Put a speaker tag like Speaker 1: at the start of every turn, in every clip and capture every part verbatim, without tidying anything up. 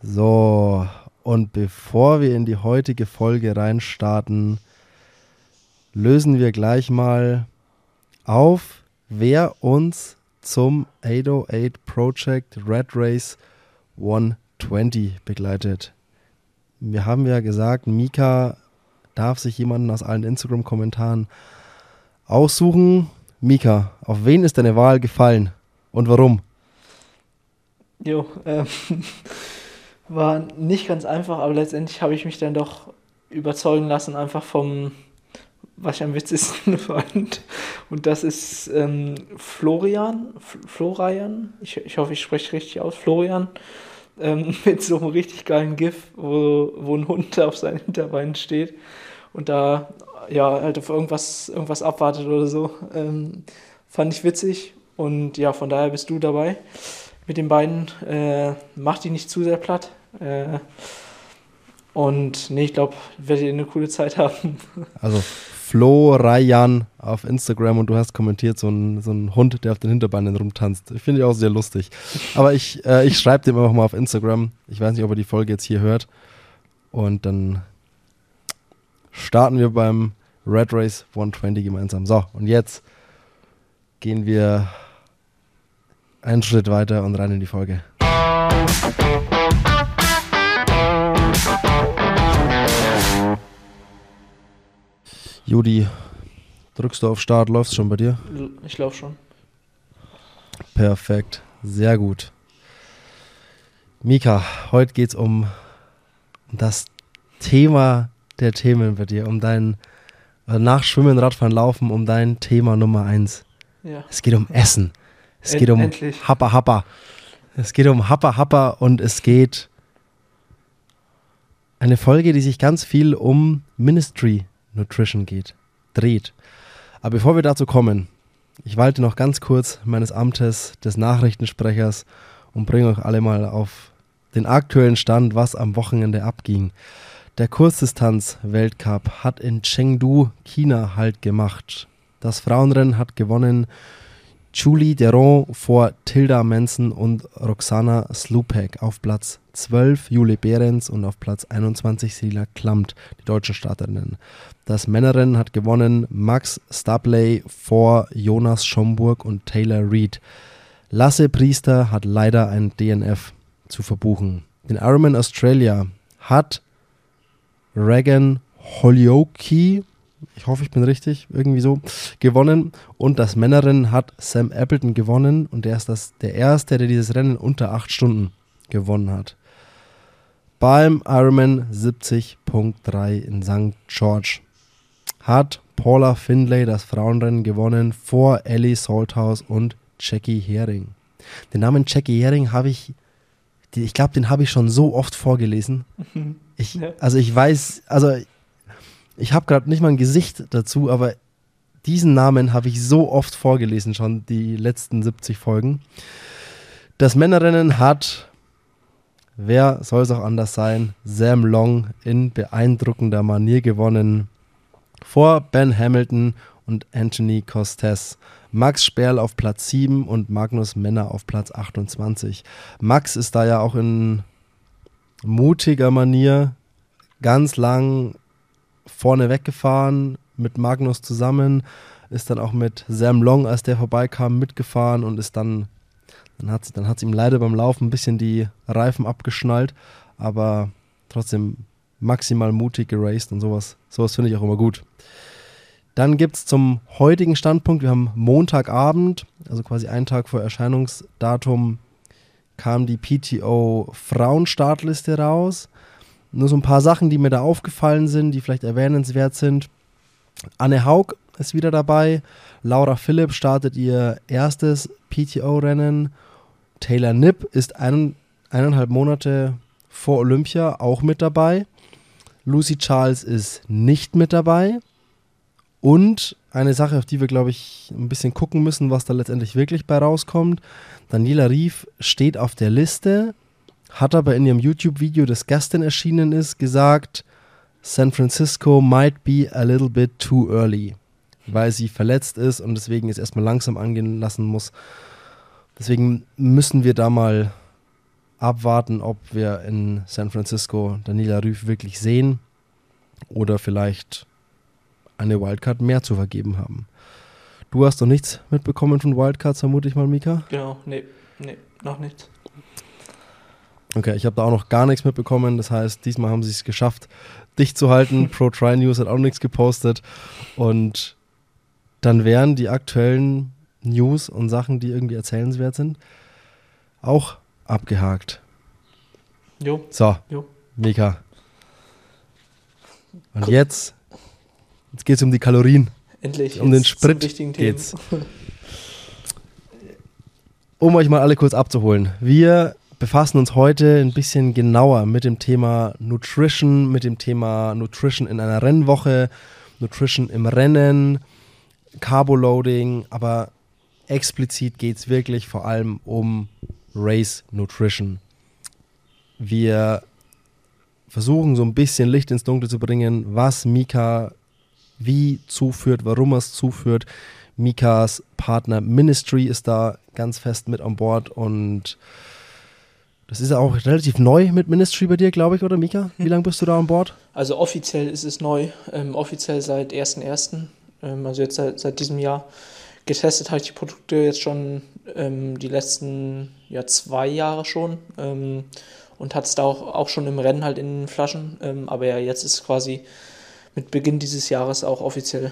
Speaker 1: So, und bevor wir in die heutige Folge reinstarten, lösen wir gleich mal auf, wer uns zum achthundertacht Project Red Race hundertzwanzig begleitet. Wir haben ja gesagt, Mika darf sich jemanden aus allen Instagram-Kommentaren aussuchen. Mika, auf wen ist deine Wahl gefallen und warum?
Speaker 2: Jo, ähm, war nicht ganz einfach, aber letztendlich habe ich mich dann doch überzeugen lassen, einfach vom, was ich am witzigsten fand. Und das ist ähm, Florian, F- Florian, ich, ich hoffe, ich spreche richtig aus, Florian, ähm, mit so einem richtig geilen GIF, wo, wo ein Hund auf seinen Hinterbeinen steht und da ja halt auf irgendwas, irgendwas abwartet oder so. Ähm, fand ich witzig und ja, von daher bist du dabei. Mit den beiden, äh, macht die nicht zu sehr platt. Äh, und nee, ich glaube, werdet ihr eine coole Zeit haben.
Speaker 1: Also Florian auf Instagram und du hast kommentiert, so ein, so ein Hund, der auf den Hinterbeinen rumtanzt. Ich finde ich auch sehr lustig. Aber ich, äh, ich schreibe dem einfach mal auf Instagram. Ich weiß nicht, ob er die Folge jetzt hier hört. Und dann starten wir beim Red Race hundertzwanzig gemeinsam. So, und jetzt gehen wir einen Schritt weiter und rein in die Folge. Judi, drückst du auf Start, läuft's schon bei dir?
Speaker 2: Ich laufe schon.
Speaker 1: Perfekt, sehr gut. Mika, heute geht's um das Thema der Themen bei dir, um dein äh, nach Schwimmen, Radfahren, Laufen, um dein Thema Nummer eins.
Speaker 2: Ja.
Speaker 1: Es geht um Essen. Es
Speaker 2: End-
Speaker 1: geht um
Speaker 2: endlich.
Speaker 1: Happa Happa. Es geht um Happa Happa und es geht eine Folge, die sich ganz viel um Ministry Nutrition geht, dreht. Aber bevor wir dazu kommen, ich walte noch ganz kurz meines Amtes des Nachrichtensprechers und bringe euch alle mal auf den aktuellen Stand, was am Wochenende abging. Der Kurzdistanz-Weltcup hat in Chengdu, China, Halt gemacht. Das Frauenrennen hat gewonnen Julie Deron vor Tilda Manson und Roxana Slupek auf Platz zwölf, Jule Behrens und auf Platz einundzwanzig Sila Klamt, die deutschen Starterinnen. Das Männerrennen hat gewonnen Max Stabley vor Jonas Schomburg und Taylor Reed. Lasse Priester hat leider ein D N F zu verbuchen. Den Ironman Australia hat Regan Holyoke, ich hoffe, ich bin richtig, irgendwie so, gewonnen. Und das Männerrennen hat Sam Appleton gewonnen. Und der ist das, der Erste, der dieses Rennen unter acht Stunden gewonnen hat. Beim Ironman siebzig Komma drei in Sankt George hat Paula Findlay das Frauenrennen gewonnen vor Ellie Salthouse und Jackie Hering. Den Namen Jackie Hering habe ich, die, ich glaube, den habe ich schon so oft vorgelesen. Ich,
Speaker 2: Ja.
Speaker 1: also ich weiß, also ich habe gerade nicht mal ein Gesicht dazu, aber diesen Namen habe ich so oft vorgelesen schon, die letzten siebzig Folgen. Das Männerrennen hat, wer soll es auch anders sein, Sam Long in beeindruckender Manier gewonnen vor Ben Hamilton und Anthony Costes. Max Sperl auf Platz sieben und Magnus Menner auf Platz achtundzwanzig. Max ist da ja auch in mutiger Manier ganz lang vorne weggefahren, mit Magnus zusammen, ist dann auch mit Sam Long, als der vorbeikam, mitgefahren und ist dann, dann hat es dann hat's ihm leider beim Laufen ein bisschen die Reifen abgeschnallt, aber trotzdem maximal mutig geraced und sowas, sowas finde ich auch immer gut. Dann gibt es zum heutigen Standpunkt, wir haben Montagabend, also quasi einen Tag vor Erscheinungsdatum, kam die P T O Frauenstartliste raus. Nur so ein paar Sachen, die mir da aufgefallen sind, die vielleicht erwähnenswert sind. Anne Haug ist wieder dabei. Laura Philipp startet ihr erstes P T O-Rennen. Taylor Knipp ist ein, eineinhalb Monate vor Olympia auch mit dabei. Lucy Charles ist nicht mit dabei. Und eine Sache, auf die wir, glaube ich, ein bisschen gucken müssen, was da letztendlich wirklich bei rauskommt. Daniela Rief steht auf der Liste, hat aber in ihrem YouTube-Video, das gestern erschienen ist, gesagt, San Francisco might be a little bit too early, weil sie verletzt ist und deswegen es erstmal langsam angehen lassen muss. Deswegen müssen wir da mal abwarten, ob wir in San Francisco Daniela Ryf wirklich sehen oder vielleicht eine Wildcard mehr zu vergeben haben. Du hast noch nichts mitbekommen von Wildcards, vermute ich mal, Mika?
Speaker 2: Genau, nee, nee, noch nichts.
Speaker 1: Okay, ich habe da auch noch gar nichts mitbekommen. Das heißt, diesmal haben sie es geschafft, dicht zu halten. Pro Tri News hat auch nichts gepostet. Und dann wären die aktuellen News und Sachen, die irgendwie erzählenswert sind, auch abgehakt.
Speaker 2: Jo.
Speaker 1: So,
Speaker 2: Jo.
Speaker 1: Mika. Und jetzt, jetzt geht es um die Kalorien.
Speaker 2: Endlich.
Speaker 1: Um den Sprit geht's. Um euch mal alle kurz abzuholen. Wir befassen uns heute ein bisschen genauer mit dem Thema Nutrition, mit dem Thema Nutrition in einer Rennwoche, Nutrition im Rennen, Carboloading, aber explizit geht es wirklich vor allem um Race Nutrition. Wir versuchen so ein bisschen Licht ins Dunkle zu bringen, was Mika wie zuführt, warum er es zuführt. Mikas Partner Ministry ist da ganz fest mit an Bord und das ist ja auch relativ neu mit Ministry bei dir, glaube ich, oder Mika? Wie lange bist du da an Bord?
Speaker 2: Also offiziell ist es neu, ähm, offiziell seit ersten ersten, ähm, also jetzt seit, seit diesem Jahr. Getestet habe ich die Produkte jetzt schon ähm, die letzten ja, zwei Jahre schon ähm, und hat es da auch, auch schon im Rennen halt in den Flaschen, ähm, aber ja, jetzt ist es quasi mit Beginn dieses Jahres auch offiziell.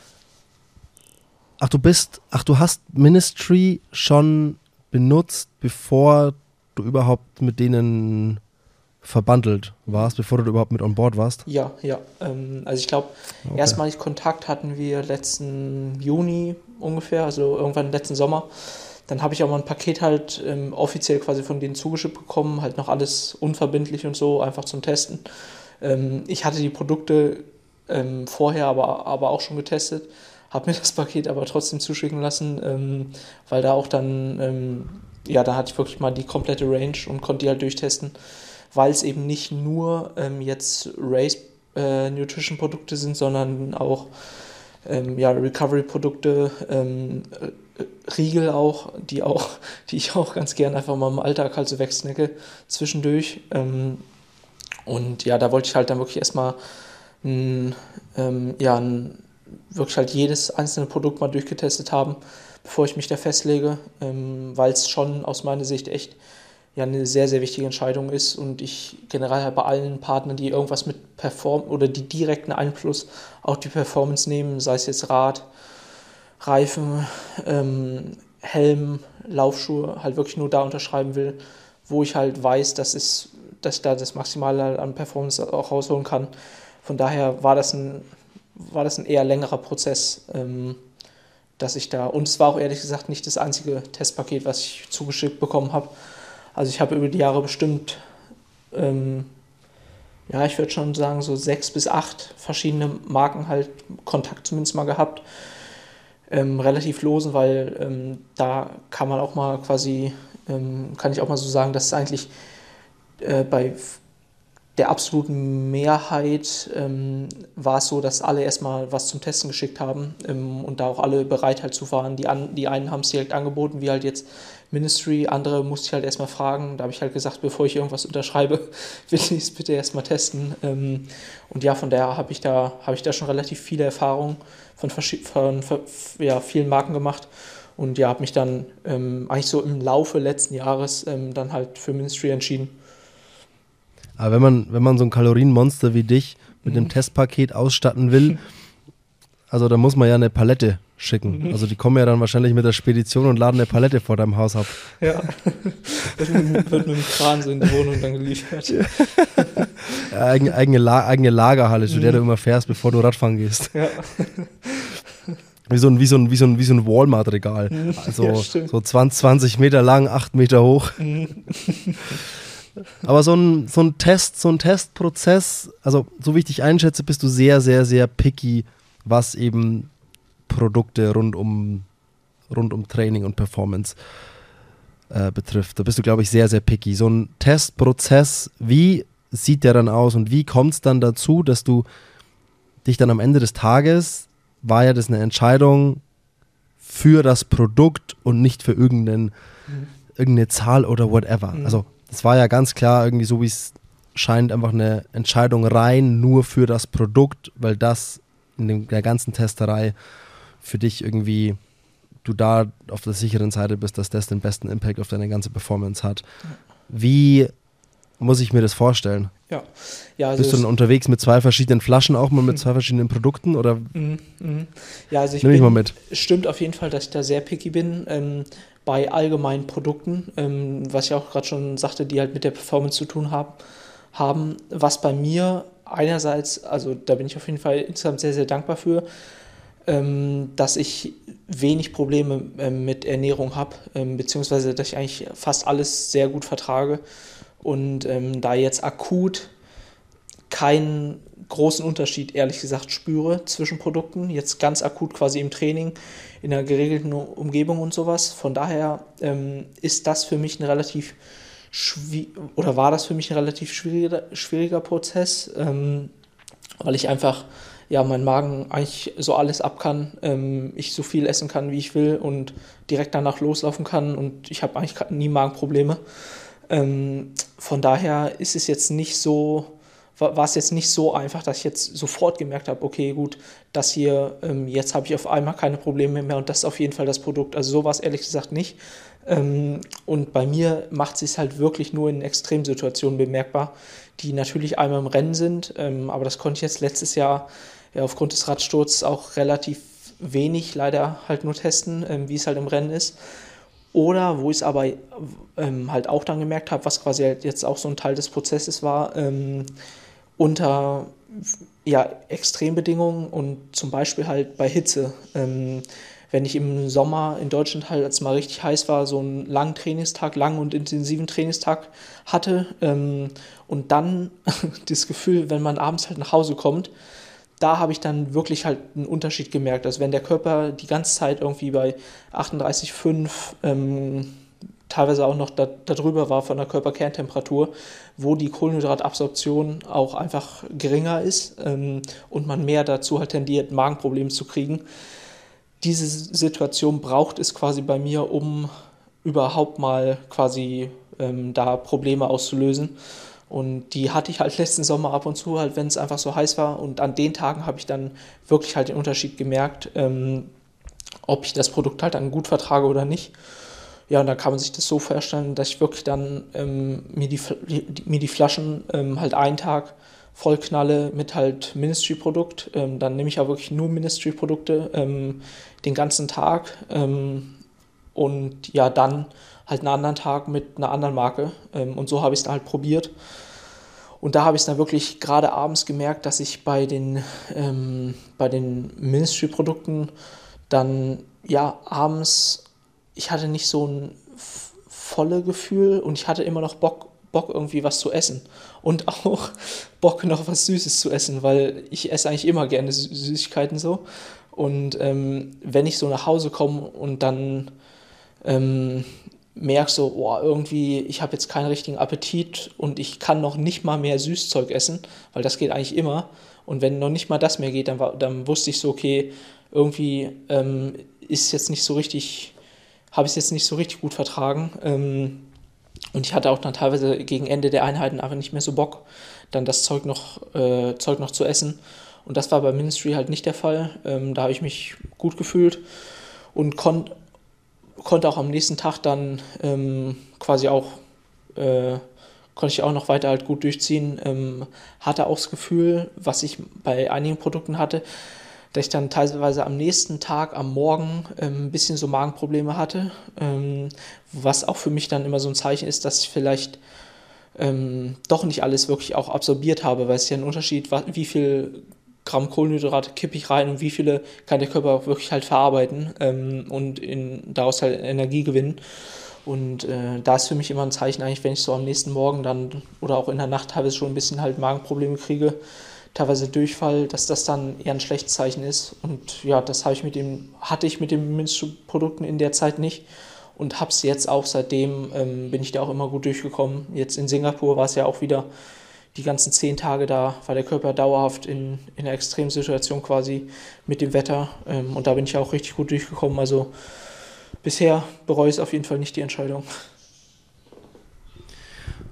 Speaker 1: Ach, du bist, ach, du hast Ministry schon benutzt, bevor du überhaupt mit denen verbandelt warst, bevor du überhaupt mit on board warst?
Speaker 2: Ja, ja. Ähm, also ich glaube, okay. Erstmalig Kontakt hatten wir letzten Juni ungefähr, also irgendwann letzten Sommer. Dann habe ich auch mal ein Paket halt ähm, offiziell quasi von denen zugeschickt bekommen, halt noch alles unverbindlich und so, einfach zum Testen. Ähm, ich hatte die Produkte ähm, vorher aber, aber auch schon getestet, habe mir das Paket aber trotzdem zuschicken lassen, ähm, weil da auch dann, ähm, ja, da hatte ich wirklich mal die komplette Range und konnte die halt durchtesten, weil es eben nicht nur ähm, jetzt Race äh, Nutrition Produkte sind, sondern auch ähm, ja, Recovery Produkte, ähm, äh, Riegel auch, die auch, die ich auch ganz gerne einfach mal im Alltag halt so wegsnacke zwischendurch. Ähm, und ja, da wollte ich halt dann wirklich erstmal ein, ähm, ja, ein, wirklich halt jedes einzelne Produkt mal durchgetestet haben, bevor ich mich da festlege, ähm, weil es schon aus meiner Sicht echt ja eine sehr, sehr wichtige Entscheidung ist und ich generell halt bei allen Partnern, die irgendwas mit Perform oder die direkten Einfluss auf die Performance nehmen, sei es jetzt Rad, Reifen, ähm, Helm, Laufschuhe, halt wirklich nur da unterschreiben will, wo ich halt weiß, dass, es, dass ich da das Maximale an Performance auch rausholen kann. Von daher war das ein, war das ein eher längerer Prozess, ähm, dass ich da, und es war auch ehrlich gesagt nicht das einzige Testpaket, was ich zugeschickt bekommen habe. Also ich habe über die Jahre bestimmt, ähm, ja, ich würde schon sagen, so sechs bis acht verschiedene Marken halt Kontakt zumindest mal gehabt. Ähm, relativ losen, weil ähm, da kann man auch mal quasi, ähm, kann ich auch mal so sagen, dass es eigentlich äh, bei der absoluten Mehrheit ähm, war es so, dass alle erstmal was zum Testen geschickt haben ähm, und da auch alle bereit halt zu waren. Die, an, die einen haben es direkt angeboten, wie halt jetzt Ministry, andere musste ich halt erstmal fragen. Da habe ich halt gesagt, bevor ich irgendwas unterschreibe, will ich es bitte erstmal testen. Ähm, und ja, von daher habe ich da habe ich da schon relativ viele Erfahrungen von, von, von ja, vielen Marken gemacht und ja, habe mich dann ähm, eigentlich so im Laufe letzten Jahres ähm, dann halt für Ministry entschieden.
Speaker 1: Aber wenn man, wenn man so ein Kalorienmonster wie dich mit einem mhm. Testpaket ausstatten will, also da muss man ja eine Palette schicken. Mhm. Also die kommen ja dann wahrscheinlich mit der Spedition und laden eine Palette vor deinem Haus ab.
Speaker 2: Ja, das wird mit dem Kran so in die Wohnung dann geliefert.
Speaker 1: Ja, eigene, eigene, La- eigene Lagerhalle, zu mhm. der du immer fährst, bevor du Radfahren gehst. Ja. Wie so ein, wie so ein, wie so ein, wie so ein Walmart-Regal. Mhm. Also ja, so zwanzig, zwanzig Meter lang, acht Meter hoch. Mhm. Aber so ein, so ein Test, so ein Testprozess, also so wie ich dich einschätze, bist du sehr, sehr, sehr picky, was eben Produkte rund um, rund um Training und Performance äh, betrifft. Da bist du, glaube ich, sehr, sehr picky. So ein Testprozess, wie sieht der dann aus und wie kommt es dann dazu, dass du dich dann am Ende des Tages, war ja das eine Entscheidung für das Produkt und nicht für irgendeinen, mhm. irgendeine Zahl oder whatever. Mhm. Also das war ja ganz klar irgendwie so, wie es scheint, einfach eine Entscheidung rein nur für das Produkt, weil das in dem, der ganzen Testerei für dich irgendwie, du da auf der sicheren Seite bist, dass das den besten Impact auf deine ganze Performance hat. Wie muss ich mir das vorstellen?
Speaker 2: Ja. Ja, also
Speaker 1: bist du dann unterwegs mit zwei verschiedenen Flaschen, auch mal mit zwei verschiedenen Produkten? Oder?
Speaker 2: Mhm, mhm. Ja, also ich
Speaker 1: Nimm mich
Speaker 2: bin,
Speaker 1: mal mit.
Speaker 2: Stimmt auf jeden Fall, dass ich da sehr picky bin ähm, bei allgemeinen Produkten, ähm, was ich auch gerade schon sagte, die halt mit der Performance zu tun haben, haben. Was bei mir einerseits, also da bin ich auf jeden Fall insgesamt sehr, sehr dankbar für, ähm, dass ich wenig Probleme ähm, mit Ernährung habe, ähm, beziehungsweise dass ich eigentlich fast alles sehr gut vertrage. Und ähm, da jetzt akut keinen großen Unterschied, ehrlich gesagt, spüre zwischen Produkten, jetzt ganz akut quasi im Training, in einer geregelten Umgebung und sowas. Von daher ähm, ist das für mich ein relativ schwi- oder war das für mich ein relativ schwieriger, schwieriger Prozess, ähm, weil ich einfach, ja, mein Magen eigentlich so alles ab kann, ähm, ich so viel essen kann, wie ich will und direkt danach loslaufen kann und ich habe eigentlich nie Magenprobleme. Ähm, von daher ist es jetzt nicht so, war, war es jetzt nicht so einfach, dass ich jetzt sofort gemerkt habe, okay, gut, das hier, ähm, jetzt habe ich auf einmal keine Probleme mehr und das ist auf jeden Fall das Produkt. Also so war es ehrlich gesagt nicht. Ähm, und bei mir macht es sich halt wirklich nur in Extremsituationen bemerkbar, die natürlich einmal im Rennen sind, ähm, aber das konnte ich jetzt letztes Jahr ja, aufgrund des Radsturzes auch relativ wenig leider halt nur testen, ähm, wie es halt im Rennen ist. Oder wo ich es aber ähm, halt auch dann gemerkt habe, was quasi halt jetzt auch so ein Teil des Prozesses war, ähm, unter ja, Extrembedingungen und zum Beispiel halt bei Hitze. Ähm, wenn ich im Sommer in Deutschland halt, als es mal richtig heiß war, so einen langen Trainingstag, langen und intensiven Trainingstag hatte ähm, und dann das Gefühl, wenn man abends halt nach Hause kommt, da habe ich dann wirklich halt einen Unterschied gemerkt. Also wenn der Körper die ganze Zeit irgendwie bei achtunddreißig Komma fünf, ähm, teilweise auch noch da, darüber war von der Körperkerntemperatur, wo die Kohlenhydratabsorption auch einfach geringer ist ähm, und man mehr dazu halt tendiert, Magenprobleme zu kriegen. Diese Situation braucht es quasi bei mir, um überhaupt mal quasi ähm, da Probleme auszulösen. Und die hatte ich halt letzten Sommer ab und zu, halt, wenn es einfach so heiß war. Und an den Tagen habe ich dann wirklich halt den Unterschied gemerkt, ähm, ob ich das Produkt halt dann gut vertrage oder nicht. Ja, und dann kann man sich das so vorstellen, dass ich wirklich dann ähm, mir, die, die, mir die Flaschen ähm, halt einen Tag vollknalle mit halt Ministry-Produkt. Ähm, dann nehme ich auch wirklich nur Ministry-Produkte ähm, den ganzen Tag. Ähm, und ja, dann halt einen anderen Tag mit einer anderen Marke. Ähm, und so habe ich es dann halt probiert. Und da habe ich es dann wirklich gerade abends gemerkt, dass ich bei den, ähm, bei den Ministry-Produkten dann ja abends, ich hatte nicht so ein f- volle Gefühl und ich hatte immer noch Bock, Bock irgendwie was zu essen. Und auch Bock noch was Süßes zu essen, weil ich esse eigentlich immer gerne Sü- Süßigkeiten so. Und ähm, wenn ich so nach Hause komme und dann ähm, merke so, oh, irgendwie, ich habe jetzt keinen richtigen Appetit und ich kann noch nicht mal mehr Süßzeug essen, weil das geht eigentlich immer. Und wenn noch nicht mal das mehr geht, dann, war, dann wusste ich so, okay, irgendwie ähm, ist jetzt nicht so richtig, habe ich es jetzt nicht so richtig gut vertragen. Ähm, und ich hatte auch dann teilweise gegen Ende der Einheiten einfach nicht mehr so Bock, dann das Zeug noch, äh, Zeug noch zu essen. Und das war bei Ministry halt nicht der Fall. Ähm, da habe ich mich gut gefühlt und konnte konnte auch am nächsten Tag dann ähm, quasi auch, äh, konnte ich auch noch weiter halt gut durchziehen, ähm, hatte auch das Gefühl, was ich bei einigen Produkten hatte, dass ich dann teilweise am nächsten Tag, am Morgen ähm, ein bisschen so Magenprobleme hatte, ähm, was auch für mich dann immer so ein Zeichen ist, dass ich vielleicht ähm, doch nicht alles wirklich auch absorbiert habe, weil es ja ein Unterschied war, wie viel Gramm Kohlenhydrate kippe ich rein und wie viele kann der Körper auch wirklich halt verarbeiten ähm, und in, daraus halt Energie gewinnen. Und äh, da ist für mich immer ein Zeichen eigentlich, wenn ich so am nächsten Morgen dann oder auch in der Nacht teilweise schon ein bisschen halt Magenprobleme kriege, teilweise Durchfall, dass das dann eher ein schlechtes Zeichen ist. Und ja, das habe ich mit dem, hatte ich mit den Ministry-Produkten in der Zeit nicht und habe es jetzt auch seitdem, ähm, bin ich da auch immer gut durchgekommen. Jetzt in Singapur war es ja auch wieder die ganzen zehn Tage da, war der Körper dauerhaft in, in einer Extremsituation quasi mit dem Wetter. Ähm, und da bin ich auch richtig gut durchgekommen. Also bisher bereue ich es auf jeden Fall nicht, die Entscheidung.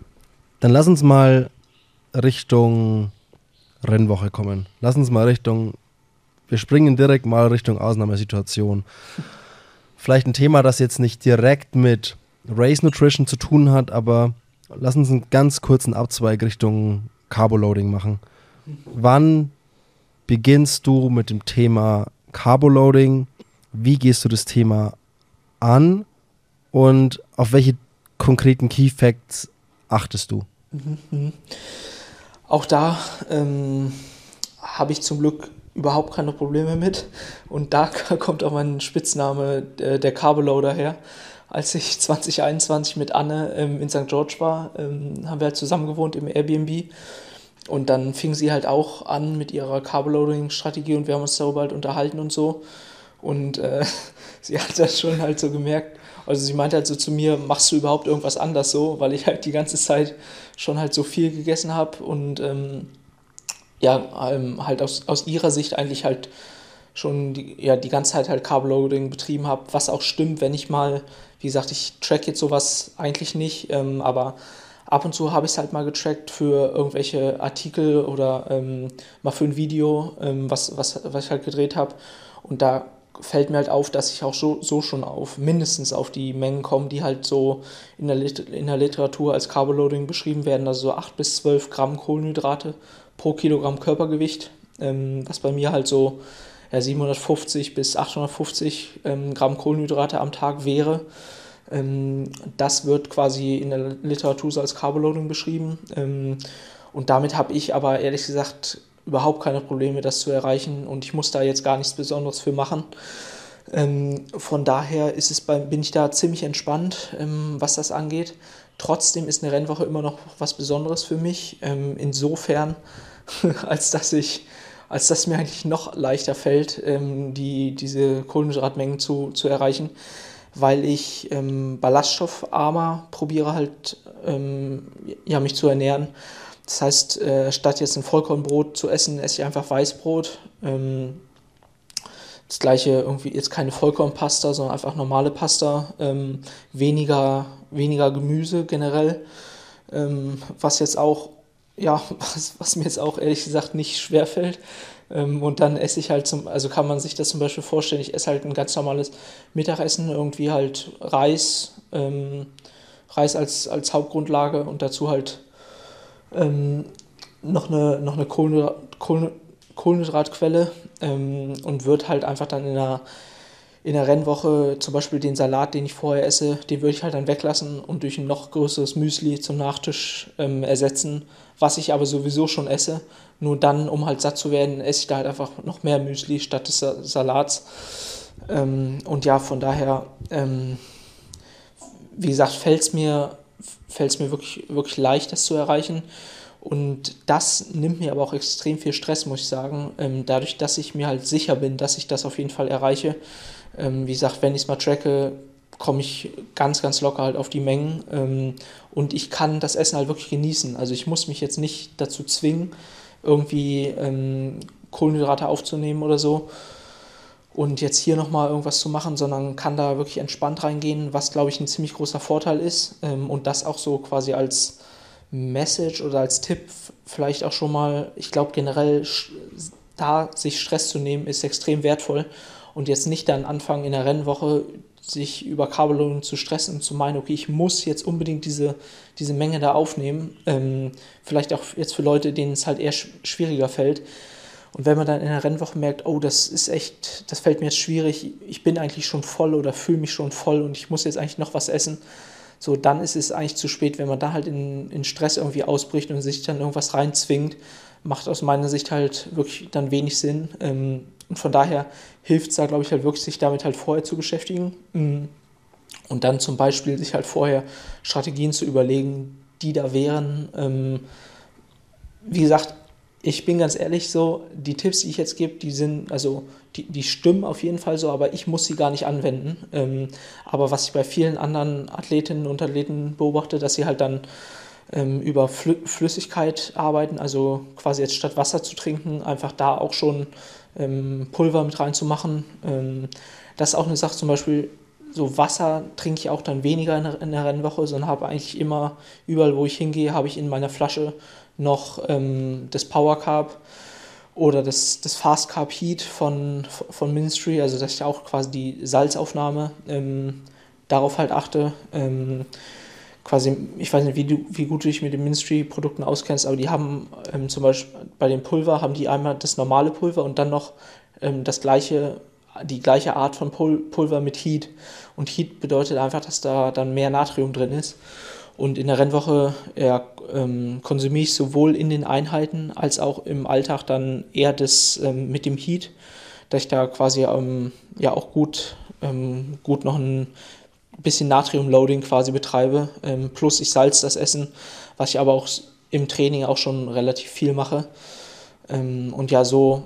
Speaker 1: Dann lass uns mal Richtung Rennwoche kommen. Lass uns mal Richtung, wir springen direkt mal Richtung Ausnahmesituation. Vielleicht ein Thema, das jetzt nicht direkt mit Race Nutrition zu tun hat, aber lass uns einen ganz kurzen Abzweig Richtung Carboloading machen. Wann beginnst du mit dem Thema Carboloading? Wie gehst du das Thema an? Und auf welche konkreten Key Facts achtest du?
Speaker 2: Mhm. Auch da ähm, habe ich zum Glück überhaupt keine Probleme mit. Und da kommt auch mein Spitzname, äh, der Carboloader, her. Als ich zwanzig einundzwanzig mit Anne ähm, in Sankt George war, ähm, haben wir halt zusammen gewohnt im Airbnb. Und dann fing sie halt auch an mit ihrer Carboloading-Strategie und wir haben uns darüber halt unterhalten und so. Und äh, sie hat das schon halt so gemerkt. Also sie meinte halt so zu mir, machst du überhaupt irgendwas anders so? Weil ich halt die ganze Zeit schon halt so viel gegessen habe und ähm, ja, ähm, halt aus, aus ihrer Sicht eigentlich halt schon die, ja, die ganze Zeit halt Carboloading betrieben habe, was auch stimmt, wenn ich mal, wie gesagt, ich track jetzt sowas eigentlich nicht, ähm, aber ab und zu habe ich es halt mal getrackt für irgendwelche Artikel oder ähm, mal für ein Video, ähm, was, was, was ich halt gedreht habe. Und da fällt mir halt auf, dass ich auch so, so schon auf mindestens auf die Mengen komme, die halt so in der, Lit- in der Literatur als Carboloading beschrieben werden, also so acht bis zwölf Gramm Kohlenhydrate pro Kilogramm Körpergewicht, ähm, was bei mir halt so ja, siebenhundertfünfzig bis achthundertfünfzig ähm, Gramm Kohlenhydrate am Tag wäre. Ähm, das wird quasi in der Literatur so als Carboloading beschrieben. Ähm, und damit habe ich aber ehrlich gesagt überhaupt keine Probleme, das zu erreichen. Und ich muss da jetzt gar nichts Besonderes für machen. Ähm, von daher ist es bei, bin ich da ziemlich entspannt, ähm, was das angeht. Trotzdem ist eine Rennwoche immer noch was Besonderes für mich. Ähm, insofern, als dass ich als dass mir eigentlich noch leichter fällt, ähm, die, diese Kohlenhydratmengen zu, zu erreichen, weil ich ähm, ballaststoffarmer probiere halt, ähm, ja, mich zu ernähren. Das heißt, äh, statt jetzt ein Vollkornbrot zu essen, esse ich einfach Weißbrot. Ähm, das gleiche irgendwie jetzt keine Vollkornpasta, sondern einfach normale Pasta. Ähm, weniger, weniger Gemüse generell, ähm, was jetzt auch ja, was, was mir jetzt auch ehrlich gesagt nicht schwerfällt. Ähm, und dann esse ich halt zum, also kann man sich das zum Beispiel vorstellen, ich esse halt ein ganz normales Mittagessen, irgendwie halt Reis, ähm, Reis als, als Hauptgrundlage und dazu halt ähm, noch eine, noch eine Kohlenhydrat, Kohlen, Kohlenhydratquelle ähm, und wird halt einfach dann in der in der Rennwoche zum Beispiel den Salat, den ich vorher esse, den würde ich halt dann weglassen und durch ein noch größeres Müsli zum Nachtisch ähm, ersetzen, was ich aber sowieso schon esse. Nur dann, um halt satt zu werden, esse ich da halt einfach noch mehr Müsli statt des Salats. Ähm, und ja, von daher, ähm, wie gesagt, fällt es mir, fällt's mir wirklich, wirklich leicht, das zu erreichen. Und das nimmt mir aber auch extrem viel Stress, muss ich sagen. Ähm, dadurch, dass ich mir halt sicher bin, dass ich das auf jeden Fall erreiche. Ähm, wie gesagt, wenn ich es mal tracke, komme ich ganz, ganz locker halt auf die Mengen. Ähm, und ich kann das Essen halt wirklich genießen. Also ich muss mich jetzt nicht dazu zwingen, irgendwie ähm, Kohlenhydrate aufzunehmen oder so. Und jetzt hier nochmal irgendwas zu machen, sondern kann da wirklich entspannt reingehen, was, glaube ich, ein ziemlich großer Vorteil ist. Ähm, und das auch so quasi als Message oder als Tipp vielleicht auch schon mal, ich glaube generell da sich Stress zu nehmen, ist extrem wertvoll und jetzt nicht dann anfangen in der Rennwoche sich über Carboloading zu stressen und zu meinen, okay, ich muss jetzt unbedingt diese, diese Menge da aufnehmen, ähm, vielleicht auch jetzt für Leute, denen es halt eher sch- schwieriger fällt. Und wenn man dann in der Rennwoche merkt, oh, das ist echt, das fällt mir jetzt schwierig, ich bin eigentlich schon voll oder fühle mich schon voll und ich muss jetzt eigentlich noch was essen, so, dann ist es eigentlich zu spät, wenn man da halt in, in Stress irgendwie ausbricht und sich dann irgendwas reinzwingt, macht aus meiner Sicht halt wirklich dann wenig Sinn. Ähm, und von daher hilft es da, glaube ich, halt wirklich, sich damit halt vorher zu beschäftigen. Und dann zum Beispiel sich halt vorher Strategien zu überlegen, die da wären. Ähm, wie gesagt, ich bin ganz ehrlich so, die Tipps, die ich jetzt gebe, die sind, also die, die stimmen auf jeden Fall so, aber ich muss sie gar nicht anwenden. Ähm, aber was ich bei vielen anderen Athletinnen und Athleten beobachte, dass sie halt dann ähm, über Flü- Flüssigkeit arbeiten, also quasi jetzt statt Wasser zu trinken, einfach da auch schon ähm, Pulver mit reinzumachen. Ähm, das ist auch eine Sache zum Beispiel, so Wasser trinke ich auch dann weniger in der, in der Rennwoche, sondern habe eigentlich immer, überall wo ich hingehe, habe ich in meiner Flasche noch ähm, das Power Carb oder das, das Fast Carb Heat von, von Ministry, also dass ich auch quasi die Salzaufnahme ähm, darauf halt achte. Ähm, quasi, ich weiß nicht, wie, du, wie gut du dich mit den Ministry-Produkten auskennst, aber die haben ähm, zum Beispiel bei dem Pulver, haben die einmal das normale Pulver und dann noch ähm, das gleiche, die gleiche Art von Pul- Pulver mit Heat. Und Heat bedeutet einfach, dass da dann mehr Natrium drin ist. Und in der Rennwoche ja, ähm, konsumiere ich sowohl in den Einheiten als auch im Alltag dann eher das ähm, mit dem Heat, dass ich da quasi ähm, ja auch gut, ähm, gut noch ein bisschen Natrium-Loading quasi betreibe. Ähm, plus ich salze das Essen, was ich aber auch im Training auch schon relativ viel mache. Ähm, und ja, so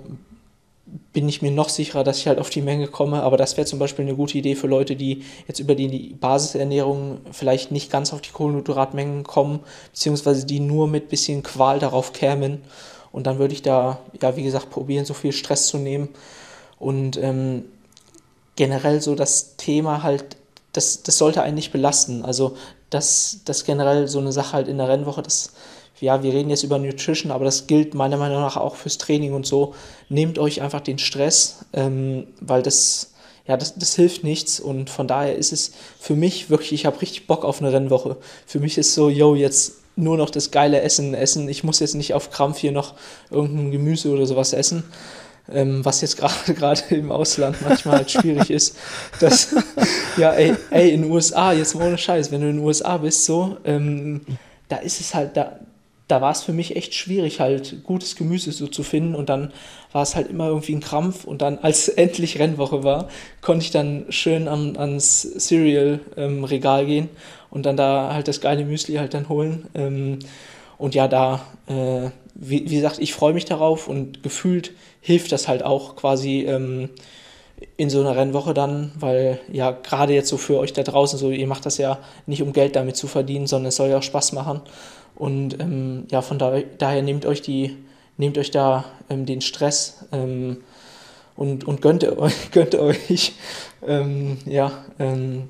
Speaker 2: bin ich mir noch sicherer, dass ich halt auf die Menge komme. Aber das wäre zum Beispiel eine gute Idee für Leute, die jetzt über die, die Basisernährung vielleicht nicht ganz auf die Kohlenhydratmengen kommen, beziehungsweise die nur mit bisschen Qual darauf kämen. Und dann würde ich da, ja, wie gesagt, probieren, so viel Stress zu nehmen. Und ähm, generell so das Thema halt, das, das sollte einen nicht belasten. Also das, das generell so eine Sache halt in der Rennwoche, das ja, wir reden jetzt über Nutrition, aber das gilt meiner Meinung nach auch fürs Training und so. Nehmt euch einfach den Stress, ähm, weil das, ja, das, das hilft nichts und von daher ist es für mich wirklich, ich habe richtig Bock auf eine Rennwoche. Für mich ist so, yo, jetzt nur noch das geile Essen essen. Ich muss jetzt nicht auf Krampf hier noch irgendein Gemüse oder sowas essen, ähm, was jetzt gerade gerade im Ausland manchmal halt schwierig ist. Das, ja, ey, ey, in den U S A, jetzt mal ohne Scheiß, wenn du in den U S A bist, so, ähm, da ist es halt, da da war es für mich echt schwierig, halt gutes Gemüse so zu finden und dann war es halt immer irgendwie ein Krampf und dann, als endlich Rennwoche war, konnte ich dann schön an, ans Cereal-Regal ähm, gehen und dann da halt das geile Müsli halt dann holen ähm, und ja, da, äh, wie, wie gesagt, ich freue mich darauf und gefühlt hilft das halt auch quasi ähm, in so einer Rennwoche dann, weil ja, gerade jetzt so für euch da draußen, so ihr macht das ja nicht, um Geld damit zu verdienen, sondern es soll ja auch Spaß machen. Und ähm, ja, von da, daher nehmt euch die, nehmt euch da ähm, den Stress ähm, und, und gönnt euch, gönnt euch ähm, ja, ähm,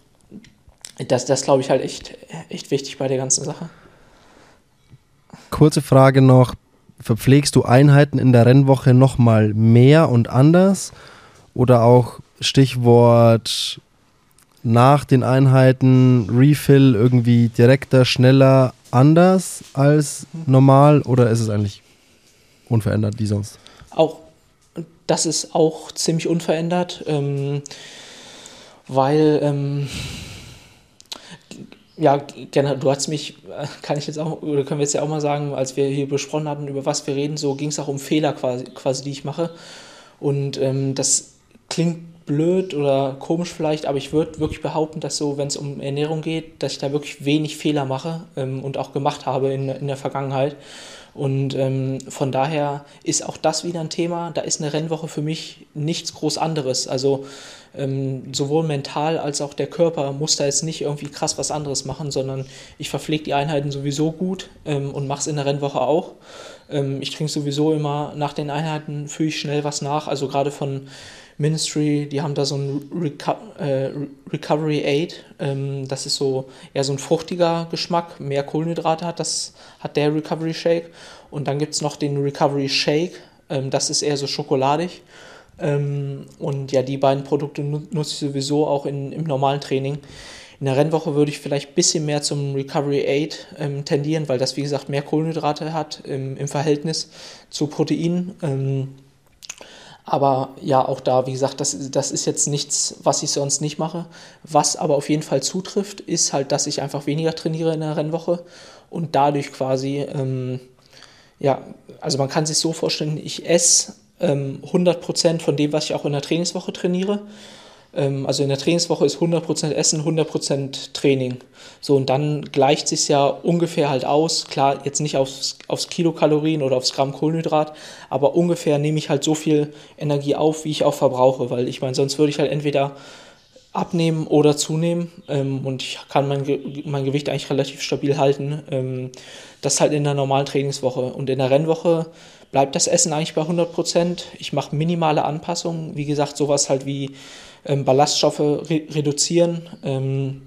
Speaker 2: das, das glaube ich halt echt, echt wichtig bei der ganzen Sache.
Speaker 1: Kurze Frage noch, verpflegst du Einheiten in der Rennwoche nochmal mehr und anders oder auch Stichwort nach den Einheiten Refill irgendwie direkter, schneller, anders als normal oder ist es eigentlich unverändert wie sonst?
Speaker 2: Auch das ist auch ziemlich unverändert, ähm, weil ähm, ja, gerne, du hast mich, kann ich jetzt auch, oder können wir jetzt ja auch mal sagen, als wir hier besprochen hatten, über was wir reden, so ging es auch um Fehler quasi, quasi die ich mache und ähm, das klingt blöd oder komisch vielleicht, aber ich würde wirklich behaupten, dass so, wenn es um Ernährung geht, dass ich da wirklich wenig Fehler mache ähm, und auch gemacht habe in, in der Vergangenheit. Und ähm, von daher ist auch das wieder ein Thema. Da ist eine Rennwoche für mich nichts groß anderes. Also ähm, sowohl mental als auch der Körper muss da jetzt nicht irgendwie krass was anderes machen, sondern ich verpflege die Einheiten sowieso gut ähm, und mache es in der Rennwoche auch. Ähm, ich trinke sowieso immer nach den Einheiten, fühle ich schnell was nach. Also gerade von Ministry, die haben da so ein Reco- äh, Recovery Aid, ähm, das ist so eher so ein fruchtiger Geschmack, mehr Kohlenhydrate hat, das hat der Recovery Shake und dann gibt es noch den Recovery Shake, ähm, das ist eher so schokoladig ähm, und ja, die beiden Produkte nutze ich sowieso auch in, im normalen Training. In der Rennwoche würde ich vielleicht ein bisschen mehr zum Recovery Aid ähm, tendieren, weil das wie gesagt mehr Kohlenhydrate hat im, im Verhältnis zu Proteinen. Ähm, Aber ja, auch da, wie gesagt, das, das ist jetzt nichts, was ich sonst nicht mache. Was aber auf jeden Fall zutrifft, ist halt, dass ich einfach weniger trainiere in der Rennwoche und dadurch quasi, ähm, ja, also man kann sich so vorstellen, ich esse ähm, hundert Prozent von dem, was ich auch in der Trainingswoche trainiere. Ähm, also in der Trainingswoche ist hundert Prozent Essen, hundert Prozent Training. So, und dann gleicht sich ja ungefähr halt aus, klar, jetzt nicht aufs, aufs Kilokalorien oder aufs Gramm Kohlenhydrat, aber ungefähr nehme ich halt so viel Energie auf, wie ich auch verbrauche, weil ich meine, sonst würde ich halt entweder abnehmen oder zunehmen ähm, und ich kann mein, Ge- mein Gewicht eigentlich relativ stabil halten. Ähm, das halt in der normalen Trainingswoche. Und in der Rennwoche bleibt das Essen eigentlich bei hundert Prozent. Ich mache minimale Anpassungen. Wie gesagt, sowas halt wie ähm, Ballaststoffe re- reduzieren, ähm,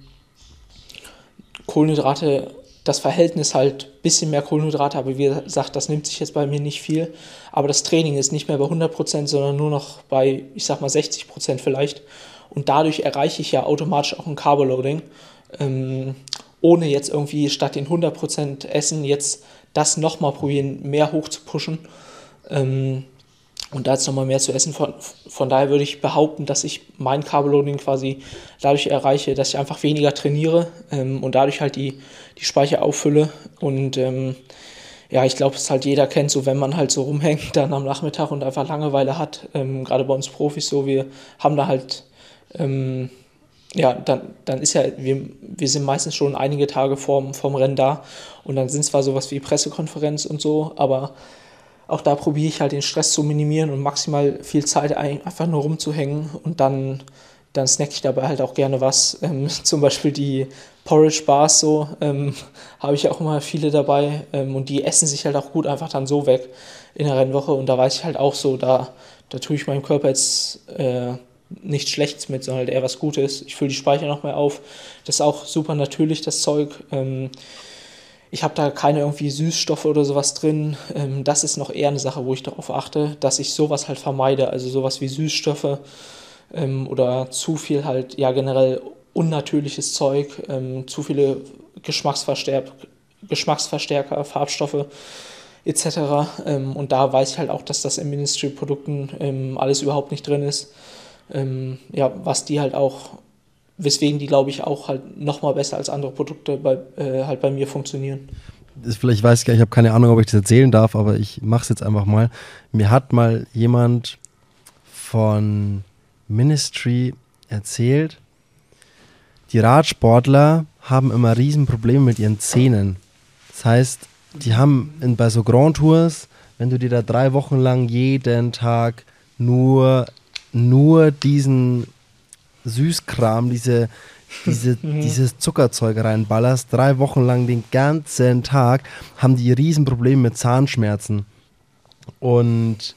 Speaker 2: Kohlenhydrate, das Verhältnis halt ein bisschen mehr Kohlenhydrate, aber wie gesagt, das nimmt sich jetzt bei mir nicht viel. Aber das Training ist nicht mehr bei hundert Prozent, sondern nur noch bei, ich sag mal, sechzig Prozent vielleicht. Und dadurch erreiche ich ja automatisch auch ein Carboloading, ähm, ohne jetzt irgendwie statt den hundert Prozent Essen jetzt das nochmal probieren, mehr hoch zu pushen. Ähm, und da jetzt nochmal mehr zu essen. Von, von daher würde ich behaupten, dass ich mein Carboloading quasi dadurch erreiche, dass ich einfach weniger trainiere ähm, und dadurch halt die, die Speicher auffülle. Und ähm, ja, ich glaube, es halt jeder kennt, so wenn man halt so rumhängt dann am Nachmittag und einfach Langeweile hat, ähm, gerade bei uns Profis so, wir haben da halt, ähm, ja, dann, dann ist ja, wir, wir sind meistens schon einige Tage vorm, vorm Rennen da und dann sind zwar sowas wie Pressekonferenz und so, aber auch da probiere ich halt den Stress zu minimieren und maximal viel Zeit einfach nur rumzuhängen und dann, dann snack ich dabei halt auch gerne was. Ähm, zum Beispiel die Porridge Bars so, ähm, habe ich auch immer viele dabei ähm, und die essen sich halt auch gut einfach dann so weg in der Rennwoche und da weiß ich halt auch so, da, da tue ich meinem Körper jetzt äh, nichts Schlechtes mit, sondern halt eher was Gutes. Ich fülle die Speicher noch mehr auf. Das ist auch super natürlich, das Zeug. Ähm, Ich habe da keine irgendwie Süßstoffe oder sowas drin. Ähm, das ist noch eher eine Sache, wo ich darauf achte, dass ich sowas halt vermeide. Also sowas wie Süßstoffe ähm, oder zu viel halt, ja generell unnatürliches Zeug, ähm, zu viele Geschmacksverstärker, Geschmacksverstärker, Farbstoffe et cetera. Ähm, und da weiß ich halt auch, dass das in Ministry-Produkten ähm, alles überhaupt nicht drin ist. Ähm, ja, was die halt auch weswegen die, glaube ich, auch halt nochmal besser als andere Produkte bei, äh, halt bei mir funktionieren.
Speaker 1: Das vielleicht weiß ich gar nicht, ich habe keine Ahnung, ob ich das erzählen darf, aber ich mache es jetzt einfach mal. Mir hat mal jemand von Ministry erzählt, die Radsportler haben immer Riesenprobleme mit ihren Zähnen. Das heißt, die haben in, bei so Grand Tours, wenn du dir da drei Wochen lang jeden Tag nur, nur diesen Süßkram, diese, diese, dieses Zuckerzeug reinballerst, drei Wochen lang den ganzen Tag, haben die Riesenprobleme mit Zahnschmerzen. Und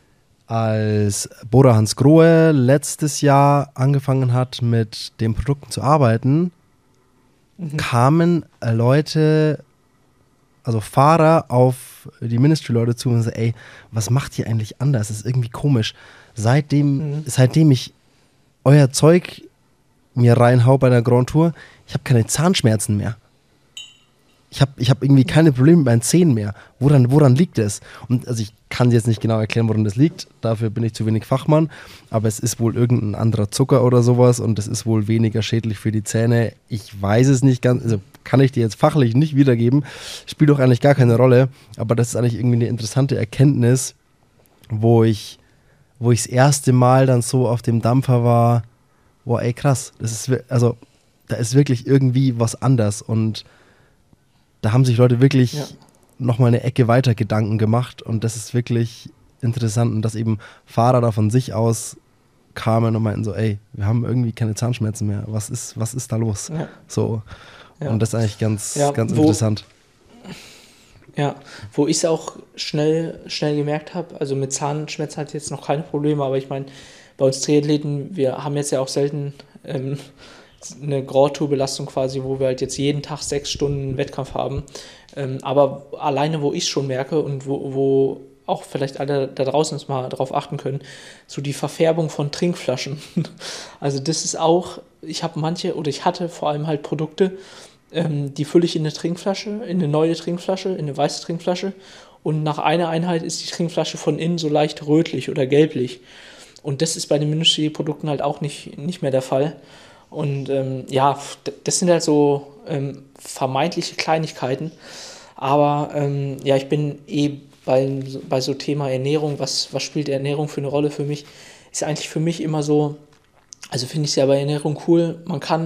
Speaker 1: als Bora Hansgrohe letztes Jahr angefangen hat, mit den Produkten zu arbeiten, mhm. kamen Leute, also Fahrer auf die Ministry-Leute zu und sagen, ey, was macht ihr eigentlich anders? Das ist irgendwie komisch. Seitdem, mhm. seitdem ich euer Zeug mir reinhau bei einer Grand Tour, ich habe keine Zahnschmerzen mehr. Ich habe ich hab irgendwie keine Probleme mit meinen Zähnen mehr. Woran, woran liegt es? Und also ich kann jetzt nicht genau erklären, woran das liegt. Dafür bin ich zu wenig Fachmann. Aber es ist wohl irgendein anderer Zucker oder sowas und es ist wohl weniger schädlich für die Zähne. Ich weiß es nicht ganz, also kann ich dir jetzt fachlich nicht wiedergeben. Spielt doch eigentlich gar keine Rolle. Aber das ist eigentlich irgendwie eine interessante Erkenntnis, wo ich wo ich das erste Mal dann so auf dem Dampfer war, boah, ey, krass, das ist, also, da ist wirklich irgendwie was anders und da haben sich Leute wirklich ja. nochmal eine Ecke weiter Gedanken gemacht und das ist wirklich interessant und dass eben Fahrer da von sich aus kamen und meinten so, ey, wir haben irgendwie keine Zahnschmerzen mehr, was ist, was ist da los? Ja. So, ja. Und das ist eigentlich ganz, ja, ganz wo, interessant.
Speaker 2: Ja, wo ich es auch schnell, schnell gemerkt habe, also mit Zahnschmerzen hatte ich jetzt noch keine Probleme, aber ich meine, bei uns Triathleten, wir haben jetzt ja auch selten ähm, eine Grand Tour-Belastung quasi, wo wir halt jetzt jeden Tag sechs Stunden Wettkampf haben. Ähm, aber alleine, wo ich es schon merke und wo, wo auch vielleicht alle da draußen jetzt mal drauf achten können, so die Verfärbung von Trinkflaschen. Also das ist auch, ich habe manche, oder ich hatte vor allem halt Produkte, ähm, die fülle ich in eine Trinkflasche, in eine neue Trinkflasche, in eine weiße Trinkflasche und nach einer Einheit ist die Trinkflasche von innen so leicht rötlich oder gelblich. Und das ist bei den Ministry-Produkten halt auch nicht, nicht mehr der Fall. Und ähm, ja, das sind halt so ähm, vermeintliche Kleinigkeiten. Aber ähm, ja, ich bin eh bei, bei so Thema Ernährung, was, was spielt Ernährung für eine Rolle für mich, ist eigentlich für mich immer so, also finde ich es ja bei Ernährung cool, man kann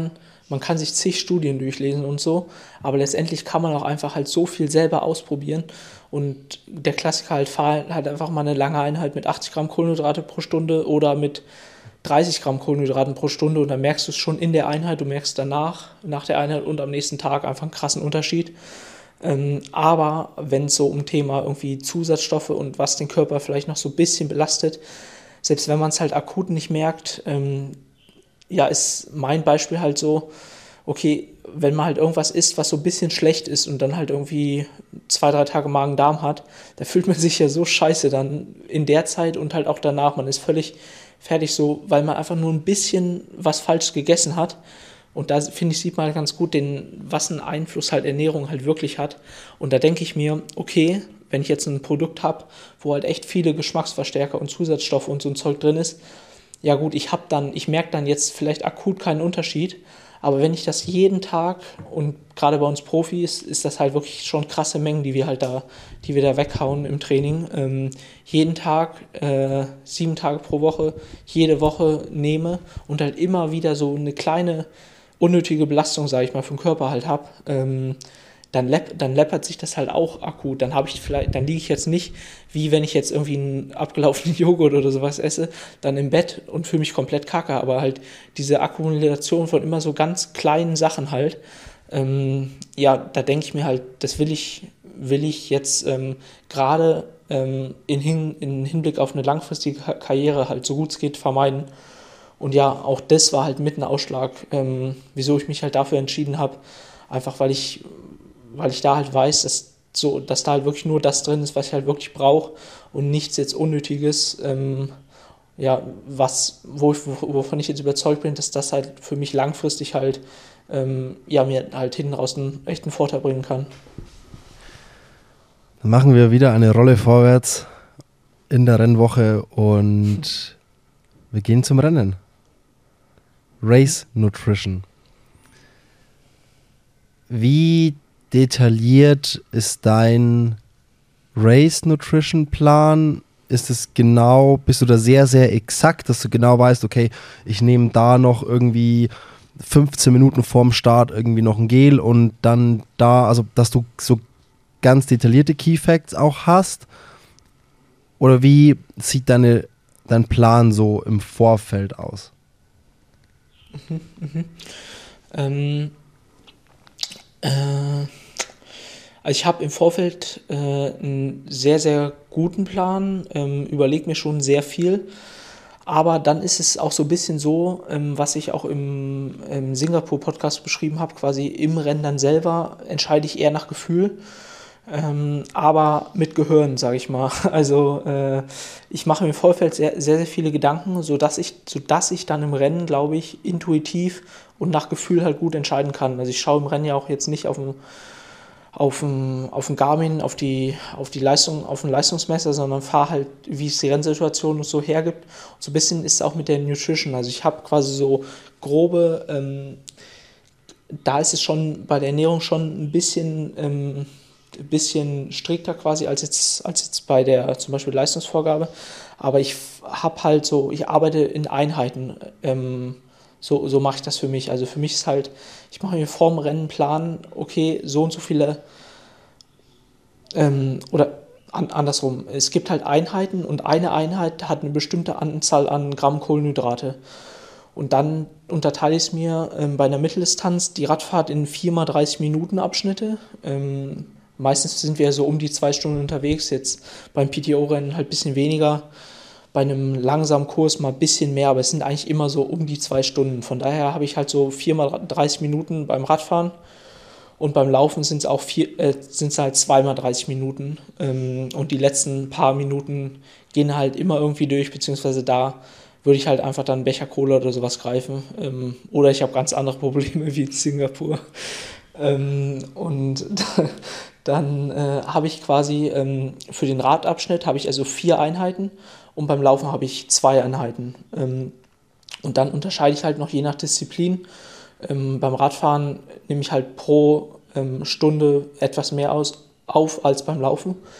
Speaker 2: man kann sich zig Studien durchlesen und so, aber letztendlich kann man auch einfach halt so viel selber ausprobieren. Und der Klassiker halt, fahr halt einfach mal eine lange Einheit mit achtzig Gramm Kohlenhydrate pro Stunde oder mit dreißig Gramm Kohlenhydraten pro Stunde und dann merkst du es schon in der Einheit, du merkst danach, nach der Einheit und am nächsten Tag einfach einen krassen Unterschied. Ähm, aber wenn es so um Thema irgendwie Zusatzstoffe und was den Körper vielleicht noch so ein bisschen belastet, selbst wenn man es halt akut nicht merkt, ähm, ja, ist mein Beispiel halt so, okay, wenn man halt irgendwas isst, was so ein bisschen schlecht ist und dann halt irgendwie zwei, drei Tage Magen-Darm hat, da fühlt man sich ja so scheiße dann in der Zeit und halt auch danach. Man ist völlig fertig so, weil man einfach nur ein bisschen was falsch gegessen hat. Und da, finde ich, sieht man halt ganz gut, den, was einen Einfluss halt Ernährung halt wirklich hat. Und da denke ich mir, okay, wenn ich jetzt ein Produkt habe, wo halt echt viele Geschmacksverstärker und Zusatzstoffe und so ein Zeug drin ist, ja gut, ich habe dann, ich merke dann jetzt vielleicht akut keinen Unterschied, aber wenn ich das jeden Tag und gerade bei uns Profis ist das halt wirklich schon krasse Mengen, die wir halt da, die wir da weghauen im Training, ähm, jeden Tag, äh, sieben Tage pro Woche, jede Woche nehme und halt immer wieder so eine kleine unnötige Belastung, sage ich mal, für den Körper halt habe, ähm, dann, läpp, dann läppert sich das halt auch akut. Dann habe ich vielleicht, dann liege ich jetzt nicht, wie wenn ich jetzt irgendwie einen abgelaufenen Joghurt oder sowas esse, dann im Bett und fühle mich komplett kacke. Aber halt diese Akkumulation von immer so ganz kleinen Sachen halt, ähm, ja, da denke ich mir halt, das will ich, will ich jetzt ähm, gerade ähm, in, Hin, in Hinblick auf eine langfristige Karriere halt so gut es geht vermeiden. Und ja, auch das war halt mit ein Ausschlag, ähm, wieso ich mich halt dafür entschieden habe, einfach weil ich weil ich da halt weiß, dass, so, dass da halt wirklich nur das drin ist, was ich halt wirklich brauche und nichts jetzt Unnötiges, ähm, ja, was, wo ich, wovon ich jetzt überzeugt bin, dass das halt für mich langfristig halt, ähm, ja, mir halt hinten raus einen echten Vorteil bringen kann.
Speaker 1: Dann machen wir wieder eine Rolle vorwärts in der Rennwoche und wir gehen zum Rennen. Race Nutrition. Wie detailliert ist dein Race Nutrition Plan? Ist es genau, bist du da sehr, sehr exakt, dass du genau weißt, okay, ich nehme da noch irgendwie fünfzehn Minuten vorm Start irgendwie noch ein Gel und dann da, also dass du so ganz detaillierte Key Facts auch hast? Oder wie sieht deine, dein Plan so im Vorfeld aus?
Speaker 2: Mhm, mhm. Ähm, äh, also ich habe im Vorfeld äh, einen sehr, sehr guten Plan, ähm, überlege mir schon sehr viel, aber dann ist es auch so ein bisschen so, ähm, was ich auch im, im Singapur-Podcast beschrieben habe, quasi im Rennen dann selber entscheide ich eher nach Gefühl, ähm, aber mit Gehirn, sage ich mal. Also äh, ich mache mir im Vorfeld sehr, sehr, sehr viele Gedanken, sodass ich, sodass ich dann im Rennen, glaube ich, intuitiv und nach Gefühl halt gut entscheiden kann. Also ich schaue im Rennen ja auch jetzt nicht auf dem auf dem, auf dem Garmin, auf die, auf die Leistung, auf den Leistungsmesser, sondern fahre halt, wie es die Rennsituation und so hergibt. Und so ein bisschen ist es auch mit der Nutrition. Also ich habe quasi so grobe, ähm, da ist es schon bei der Ernährung schon ein bisschen, ähm, ein bisschen strikter quasi als jetzt, als jetzt bei der zum Beispiel Leistungsvorgabe. Aber ich habe halt so, ich arbeite in Einheiten. Ähm, So, so mache ich das für mich. Also für mich ist halt, ich mache mir vorm Rennen einen Plan, okay, so und so viele, ähm, oder an, andersrum, es gibt halt Einheiten und eine Einheit hat eine bestimmte Anzahl an Gramm Kohlenhydrate. Und dann unterteile ich es mir ähm, bei einer Mitteldistanz die Radfahrt in vier mal dreißig Minuten Abschnitte. Ähm, meistens sind wir so um die zwei Stunden unterwegs, jetzt beim P T O-Rennen halt ein bisschen weniger. Bei einem langsamen Kurs mal ein bisschen mehr, aber es sind eigentlich immer so um die zwei Stunden. Von daher habe ich halt so vier mal dreißig Minuten beim Radfahren und beim Laufen sind es auch vier, äh, sind es halt zwei mal dreißig Minuten. Ähm, und die letzten paar Minuten gehen halt immer irgendwie durch, beziehungsweise da würde ich halt einfach dann einen Becher Cola oder sowas greifen. Ähm, oder ich habe ganz andere Probleme wie in Singapur. Ähm, und dann äh, habe ich quasi ähm, für den Radabschnitt habe ich also vier Einheiten. Und beim Laufen habe ich zwei Einheiten. Ähm, und dann unterscheide ich halt noch je nach Disziplin. Ähm, beim Radfahren nehme ich halt pro ähm, Stunde etwas mehr aus, auf als beim Laufen.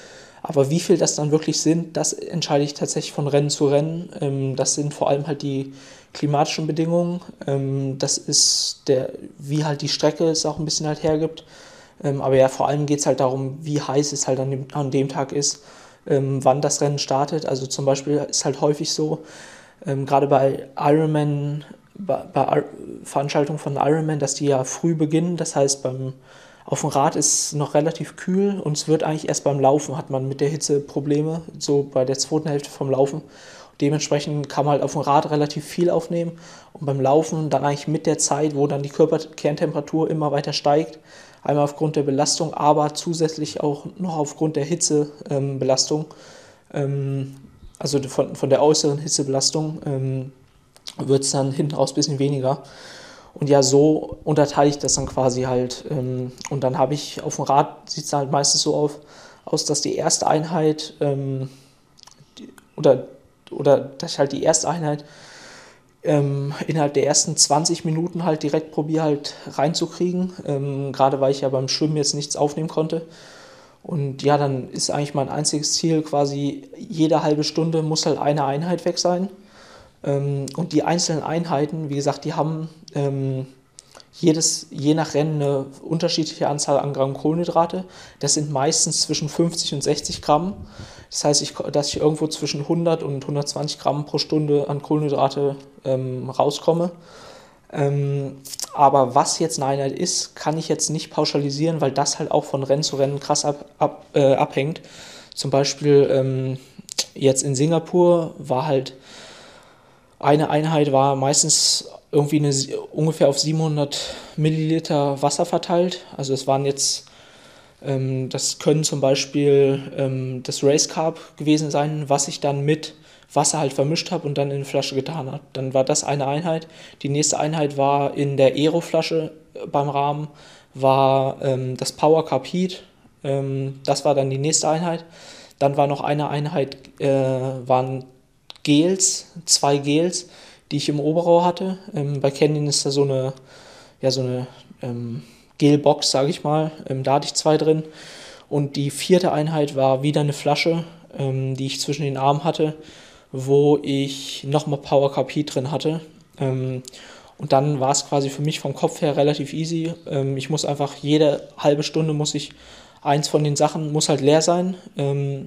Speaker 2: Aber wie viel das dann wirklich sind, das entscheide ich tatsächlich von Rennen zu Rennen. Ähm, das sind vor allem halt die klimatischen Bedingungen. Ähm, das ist der, wie halt die Strecke es auch ein bisschen halt hergibt. Ähm, aber ja, vor allem geht es halt darum, wie heiß es halt an dem, an dem Tag ist, ähm, wann das Rennen startet. Also zum Beispiel ist halt häufig so, ähm, gerade bei Ironman, bei, bei Veranstaltungen von Ironman, dass die ja früh beginnen. Das heißt, beim auf dem Rad ist es noch relativ kühl und es wird eigentlich erst beim Laufen, hat man mit der Hitze Probleme, so bei der zweiten Hälfte vom Laufen. Dementsprechend kann man halt auf dem Rad relativ viel aufnehmen und beim Laufen dann eigentlich mit der Zeit, wo dann die Körperkerntemperatur immer weiter steigt, einmal aufgrund der Belastung, aber zusätzlich auch noch aufgrund der Hitzebelastung, ähm, also von, von der äußeren Hitzebelastung, ähm, wird es dann hinten raus ein bisschen weniger. Und ja, so unterteile ich das dann quasi halt. Ähm, und dann habe ich auf dem Rad, sieht es halt meistens so auf, aus, dass die erste Einheit ähm, die, oder, oder dass ich halt die erste Einheit ähm, innerhalb der ersten zwanzig Minuten halt direkt probiere halt reinzukriegen. Ähm, gerade weil ich ja beim Schwimmen jetzt nichts aufnehmen konnte. Und ja, dann ist eigentlich mein einziges Ziel quasi, jede halbe Stunde muss halt eine Einheit weg sein. Und die einzelnen Einheiten, wie gesagt, die haben ähm, jedes, je nach Rennen eine unterschiedliche Anzahl an Gramm Kohlenhydrate. Das sind meistens zwischen fünfzig und sechzig Gramm. Das heißt, ich, dass ich irgendwo zwischen hundert und hundertzwanzig Gramm pro Stunde an Kohlenhydrate ähm, rauskomme. Ähm, aber was jetzt eine Einheit ist, kann ich jetzt nicht pauschalisieren, weil das halt auch von Rennen zu Rennen krass ab, ab, äh, abhängt. Zum Beispiel ähm, jetzt in Singapur war halt eine Einheit war meistens irgendwie eine, ungefähr auf siebenhundert Milliliter Wasser verteilt. Also es waren jetzt, ähm, das können zum Beispiel ähm, das Race Carb gewesen sein, was ich dann mit Wasser halt vermischt habe und dann in eine Flasche getan habe. Dann war das eine Einheit. Die nächste Einheit war in der Aero-Flasche beim Rahmen, war ähm, das Power Carb Heat. Ähm, das war dann die nächste Einheit. Dann war noch eine Einheit, äh, waren Gels, zwei Gels, die ich im Oberrohr hatte. Ähm, bei Canyon ist da so eine, ja, so eine ähm, Gelbox, sage ich mal. Ähm, da hatte ich zwei drin. Und die vierte Einheit war wieder eine Flasche, ähm, die ich zwischen den Armen hatte, wo ich nochmal Power Carb Heat drin hatte. Ähm, und dann war es quasi für mich vom Kopf her relativ easy. Ähm, ich muss einfach jede halbe Stunde muss ich eins von den Sachen muss halt leer sein. Ähm,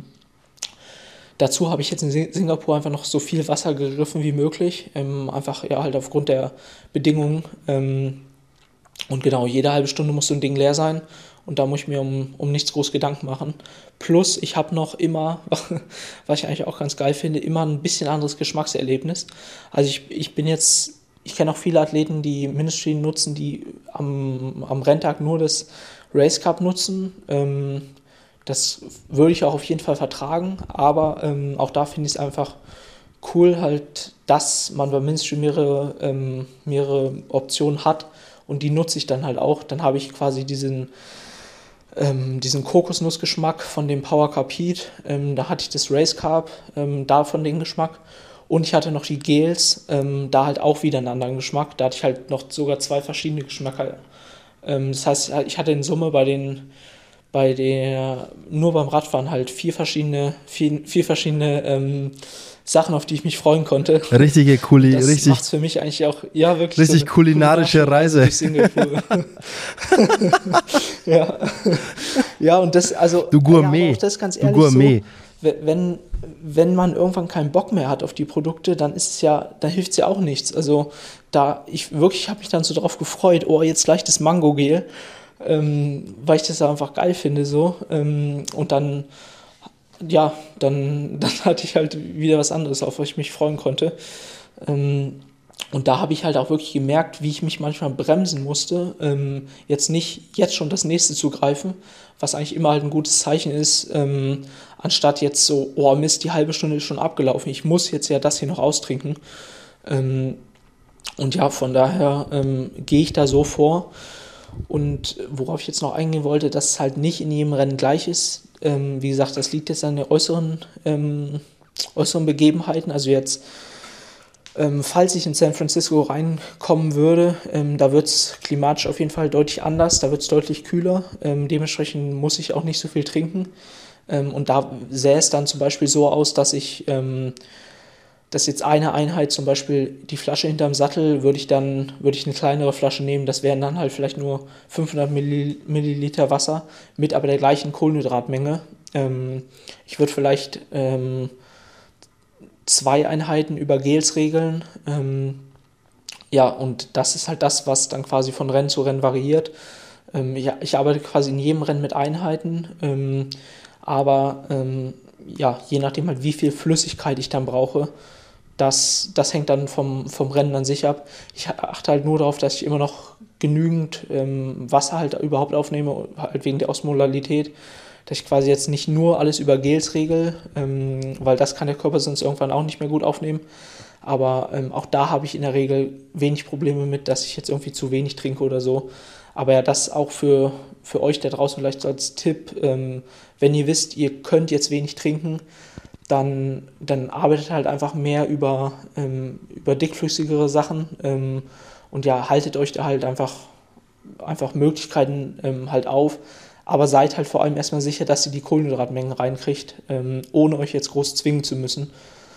Speaker 2: Dazu habe ich jetzt in Singapur einfach noch so viel Wasser gegriffen wie möglich, ähm, einfach ja halt aufgrund der Bedingungen. Ähm, und genau, jede halbe Stunde muss so ein Ding leer sein und da muss ich mir um, um nichts groß Gedanken machen. Plus, ich habe noch immer, was ich eigentlich auch ganz geil finde, immer ein bisschen anderes Geschmackserlebnis. Also ich, ich bin jetzt, ich kenne auch viele Athleten, die Ministry nutzen, die am, am Renntag nur das Race Cup nutzen. Ähm, Das würde ich auch auf jeden Fall vertragen, aber ähm, auch da finde ich es einfach cool, halt, dass man bei Ministry mehrere, ähm, mehrere Optionen hat und die nutze ich dann halt auch. Dann habe ich quasi diesen, ähm, diesen Kokosnussgeschmack von dem Power Carb Heat, ähm, da hatte ich das Race Carb, ähm, davon den Geschmack und ich hatte noch die Gels, ähm, da halt auch wieder einen anderen Geschmack. Da hatte ich halt noch sogar zwei verschiedene Geschmäcker. Ähm, das heißt, ich hatte in Summe bei den bei der, nur beim Radfahren halt vier verschiedene, vier, vier verschiedene ähm, Sachen, auf die ich mich freuen konnte.
Speaker 1: Richtige Kuli,
Speaker 2: das
Speaker 1: richtig.
Speaker 2: macht's für mich eigentlich auch, ja, wirklich.
Speaker 1: Richtig
Speaker 2: so
Speaker 1: kulinarische, kulinarische Reise.
Speaker 2: Reise. ja. ja, und das, also.
Speaker 1: Du Gourmet.
Speaker 2: Ja, auch das ganz ehrlich
Speaker 1: du Gourmet.
Speaker 2: So, wenn, wenn man irgendwann keinen Bock mehr hat auf die Produkte, dann ist es ja, dann hilft es ja auch nichts. Also, da, ich wirklich habe mich dann so drauf gefreut, oh, jetzt gleich das Mango-Gel. Ähm, weil ich das einfach geil finde so ähm, und dann ja, dann, dann hatte ich halt wieder was anderes, auf was ich mich freuen konnte ähm, und da habe ich halt auch wirklich gemerkt, wie ich mich manchmal bremsen musste, ähm, jetzt nicht jetzt schon das nächste zu greifen, was eigentlich immer halt ein gutes Zeichen ist, ähm, anstatt jetzt so, oh Mist, die halbe Stunde ist schon abgelaufen, ich muss jetzt ja das hier noch austrinken ähm, und ja, von daher ähm, gehe ich da so vor. Und worauf ich jetzt noch eingehen wollte, dass es halt nicht in jedem Rennen gleich ist. Ähm, wie gesagt, das liegt jetzt an den äußeren, ähm, äußeren Begebenheiten. Also jetzt, ähm, falls ich in San Francisco reinkommen würde, ähm, da wird es klimatisch auf jeden Fall deutlich anders, da wird es deutlich kühler. Ähm, dementsprechend muss ich auch nicht so viel trinken. Ähm, und da sähe es dann zum Beispiel so aus, dass ich, ähm, dass jetzt eine Einheit, zum Beispiel die Flasche hinterm Sattel, würde ich dann, würde ich eine kleinere Flasche nehmen, das wären dann halt vielleicht nur fünfhundert Milliliter Wasser mit aber der gleichen Kohlenhydratmenge. Ähm, ich würde vielleicht ähm, zwei Einheiten über Gels regeln. Ähm, ja, und das ist halt das, was dann quasi von Rennen zu Rennen variiert. Ähm, ich, ich arbeite quasi in jedem Rennen mit Einheiten, ähm, aber ähm, ja, je nachdem halt, wie viel Flüssigkeit ich dann brauche, das, das hängt dann vom, vom Rennen an sich ab. Ich achte halt nur darauf, dass ich immer noch genügend ähm, Wasser halt überhaupt aufnehme, halt wegen der Osmolalität, dass ich quasi jetzt nicht nur alles über Gels regel, ähm, weil das kann der Körper sonst irgendwann auch nicht mehr gut aufnehmen. Aber ähm, auch da habe ich in der Regel wenig Probleme mit, dass ich jetzt irgendwie zu wenig trinke oder so. Aber ja, das auch für, für euch da draußen vielleicht so als Tipp, ähm, wenn ihr wisst, ihr könnt jetzt wenig trinken, dann, dann arbeitet halt einfach mehr über, ähm, über dickflüssigere Sachen ähm, und ja, haltet euch da halt einfach, einfach Möglichkeiten ähm, halt auf, aber seid halt vor allem erstmal sicher, dass ihr die Kohlenhydratmengen reinkriegt, ähm, ohne euch jetzt groß zwingen zu müssen.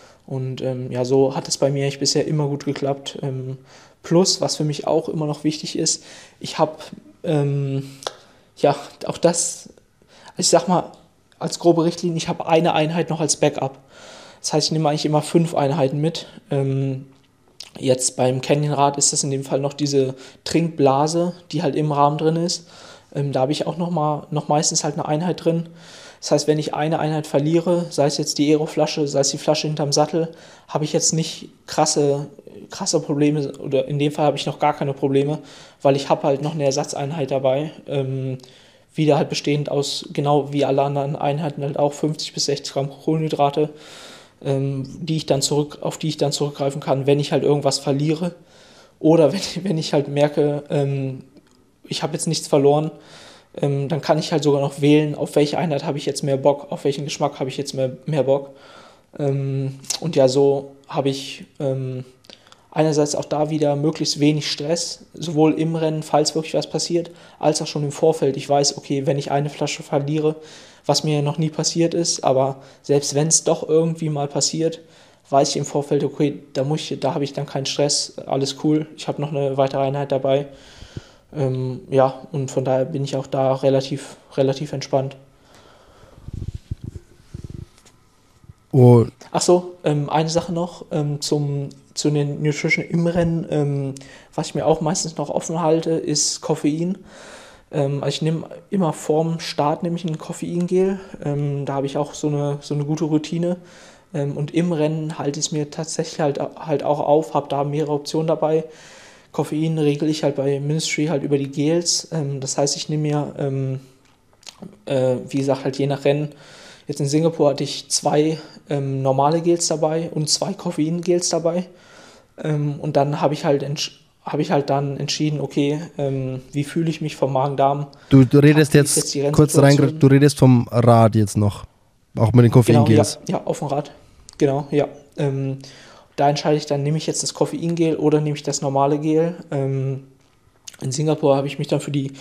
Speaker 2: Und ähm, ja, so hat es bei mir eigentlich bisher immer gut geklappt. Ähm, plus, was für mich auch immer noch wichtig ist, ich habe, ähm, ja, auch das, ich sag mal, als grobe Richtlinie, ich habe eine Einheit noch als Backup. Das heißt, ich nehme eigentlich immer fünf Einheiten mit. Ähm, jetzt beim Canyonrad ist das in dem Fall noch diese Trinkblase, die halt im Rahmen drin ist. Ähm, da habe ich auch noch, mal, noch meistens halt eine Einheit drin. Das heißt, wenn ich eine Einheit verliere, sei es jetzt die Aeroflasche, sei es die Flasche hinterm Sattel, habe ich jetzt nicht krasse, krasse Probleme, oder in dem Fall habe ich noch gar keine Probleme, weil ich habe halt noch eine Ersatzeinheit dabei, ähm, wieder halt bestehend aus, genau wie alle anderen Einheiten, halt auch fünfzig bis sechzig Gramm Kohlenhydrate, ähm, die ich dann zurück, auf die ich dann zurückgreifen kann, wenn ich halt irgendwas verliere. Oder wenn, wenn ich halt merke, ähm, ich habe jetzt nichts verloren, ähm, dann kann ich halt sogar noch wählen, auf welche Einheit habe ich jetzt mehr Bock, auf welchen Geschmack habe ich jetzt mehr, mehr Bock. Ähm, und ja, so habe ich ähm, einerseits auch da wieder möglichst wenig Stress, sowohl im Rennen, falls wirklich was passiert, als auch schon im Vorfeld. Ich weiß, okay, wenn ich eine Flasche verliere, was mir noch nie passiert ist, aber selbst wenn es doch irgendwie mal passiert, weiß ich im Vorfeld, okay, da, muss ich, da habe ich dann keinen Stress, alles cool, ich habe noch eine weitere Einheit dabei. Ähm, ja, und von daher bin ich auch da relativ, relativ entspannt.
Speaker 1: Oh.
Speaker 2: Ach so, ähm, eine Sache noch ähm, zum, zu den Nutrition im Rennen. Ähm, was ich mir auch meistens noch offen halte, ist Koffein. Ähm, also ich nehme immer vorm Start nehme ich ein Koffeingel. Ähm, da habe ich auch so eine, so eine gute Routine. Ähm, und im Rennen halte ich es mir tatsächlich halt, halt auch auf, habe da mehrere Optionen dabei. Koffein regle ich halt bei Ministry halt über die Gels. Ähm, das heißt, ich nehme mir, ähm, äh, wie gesagt, halt je nach Rennen. Jetzt in Singapur hatte ich zwei ähm, normale Gels dabei und zwei Koffein-Gels dabei. Ähm, und dann habe ich halt entsch- habe ich halt dann entschieden, okay, ähm, wie fühle ich mich vom Magen-Darm?
Speaker 1: Du, du redest jetzt,
Speaker 2: jetzt
Speaker 1: kurz rein, du redest vom Rad jetzt noch, auch mit den Koffeingels.
Speaker 2: Genau, ja, ja, auf dem Rad. Genau, ja. Ähm, da entscheide ich dann, nehme ich jetzt das Koffeingel oder nehme ich das normale Gel. Ähm, in Singapur habe ich mich dann für die,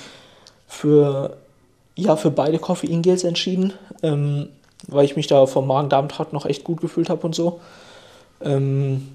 Speaker 2: für, ja, für beide Koffeingels entschieden, ähm, weil ich mich da vom Magen-Darm-Trakt noch echt gut gefühlt habe und so. Ähm,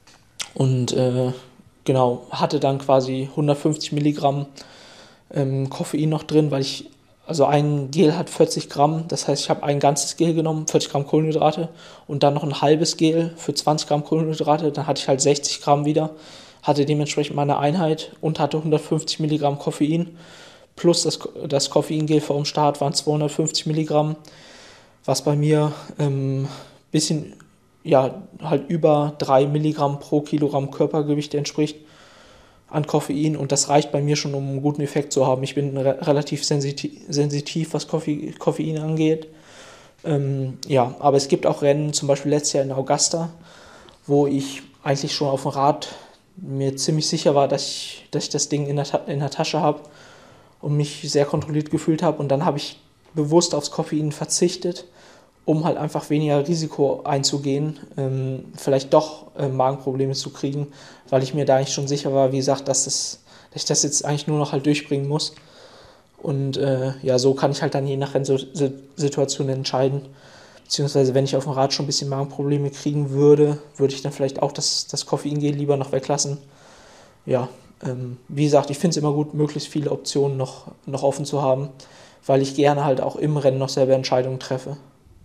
Speaker 2: und äh, genau, hatte dann quasi hundertfünfzig Milligramm ähm, Koffein noch drin, weil ich, also ein Gel hat vierzig Gramm, das heißt, ich habe ein ganzes Gel genommen, vierzig Gramm Kohlenhydrate und dann noch ein halbes Gel für zwanzig Gramm Kohlenhydrate, dann hatte ich halt sechzig Gramm wieder, hatte dementsprechend meine Einheit und hatte hundertfünfzig Milligramm Koffein, plus das, das Koffeingel vor dem Start waren zweihundertfünfzig Milligramm, was bei mir ein ähm, bisschen, ja, halt über drei Milligramm pro Kilogramm Körpergewicht entspricht an Koffein, und das reicht bei mir schon, um einen guten Effekt zu haben. Ich bin re- relativ sensitiv, sensitiv was Koffe- Koffein angeht. Ähm, ja, aber es gibt auch Rennen, zum Beispiel letztes Jahr in Augusta, wo ich eigentlich schon auf dem Rad mir ziemlich sicher war, dass ich, dass ich das Ding in der, Ta- in der Tasche habe und mich sehr kontrolliert gefühlt habe, und dann habe ich bewusst aufs Koffein verzichtet, um halt einfach weniger Risiko einzugehen, ähm, vielleicht doch äh, Magenprobleme zu kriegen, weil ich mir da eigentlich schon sicher war, wie gesagt, dass, das, dass ich das jetzt eigentlich nur noch halt durchbringen muss. Und äh, ja, so kann ich halt dann je nach Rennsituation entscheiden. Beziehungsweise wenn ich auf dem Rad schon ein bisschen Magenprobleme kriegen würde, würde ich dann vielleicht auch das, das Koffeingel lieber noch weglassen. Ja, ähm, wie gesagt, ich finde es immer gut, möglichst viele Optionen noch, noch offen zu haben, weil ich gerne halt auch im Rennen noch selber Entscheidungen treffe.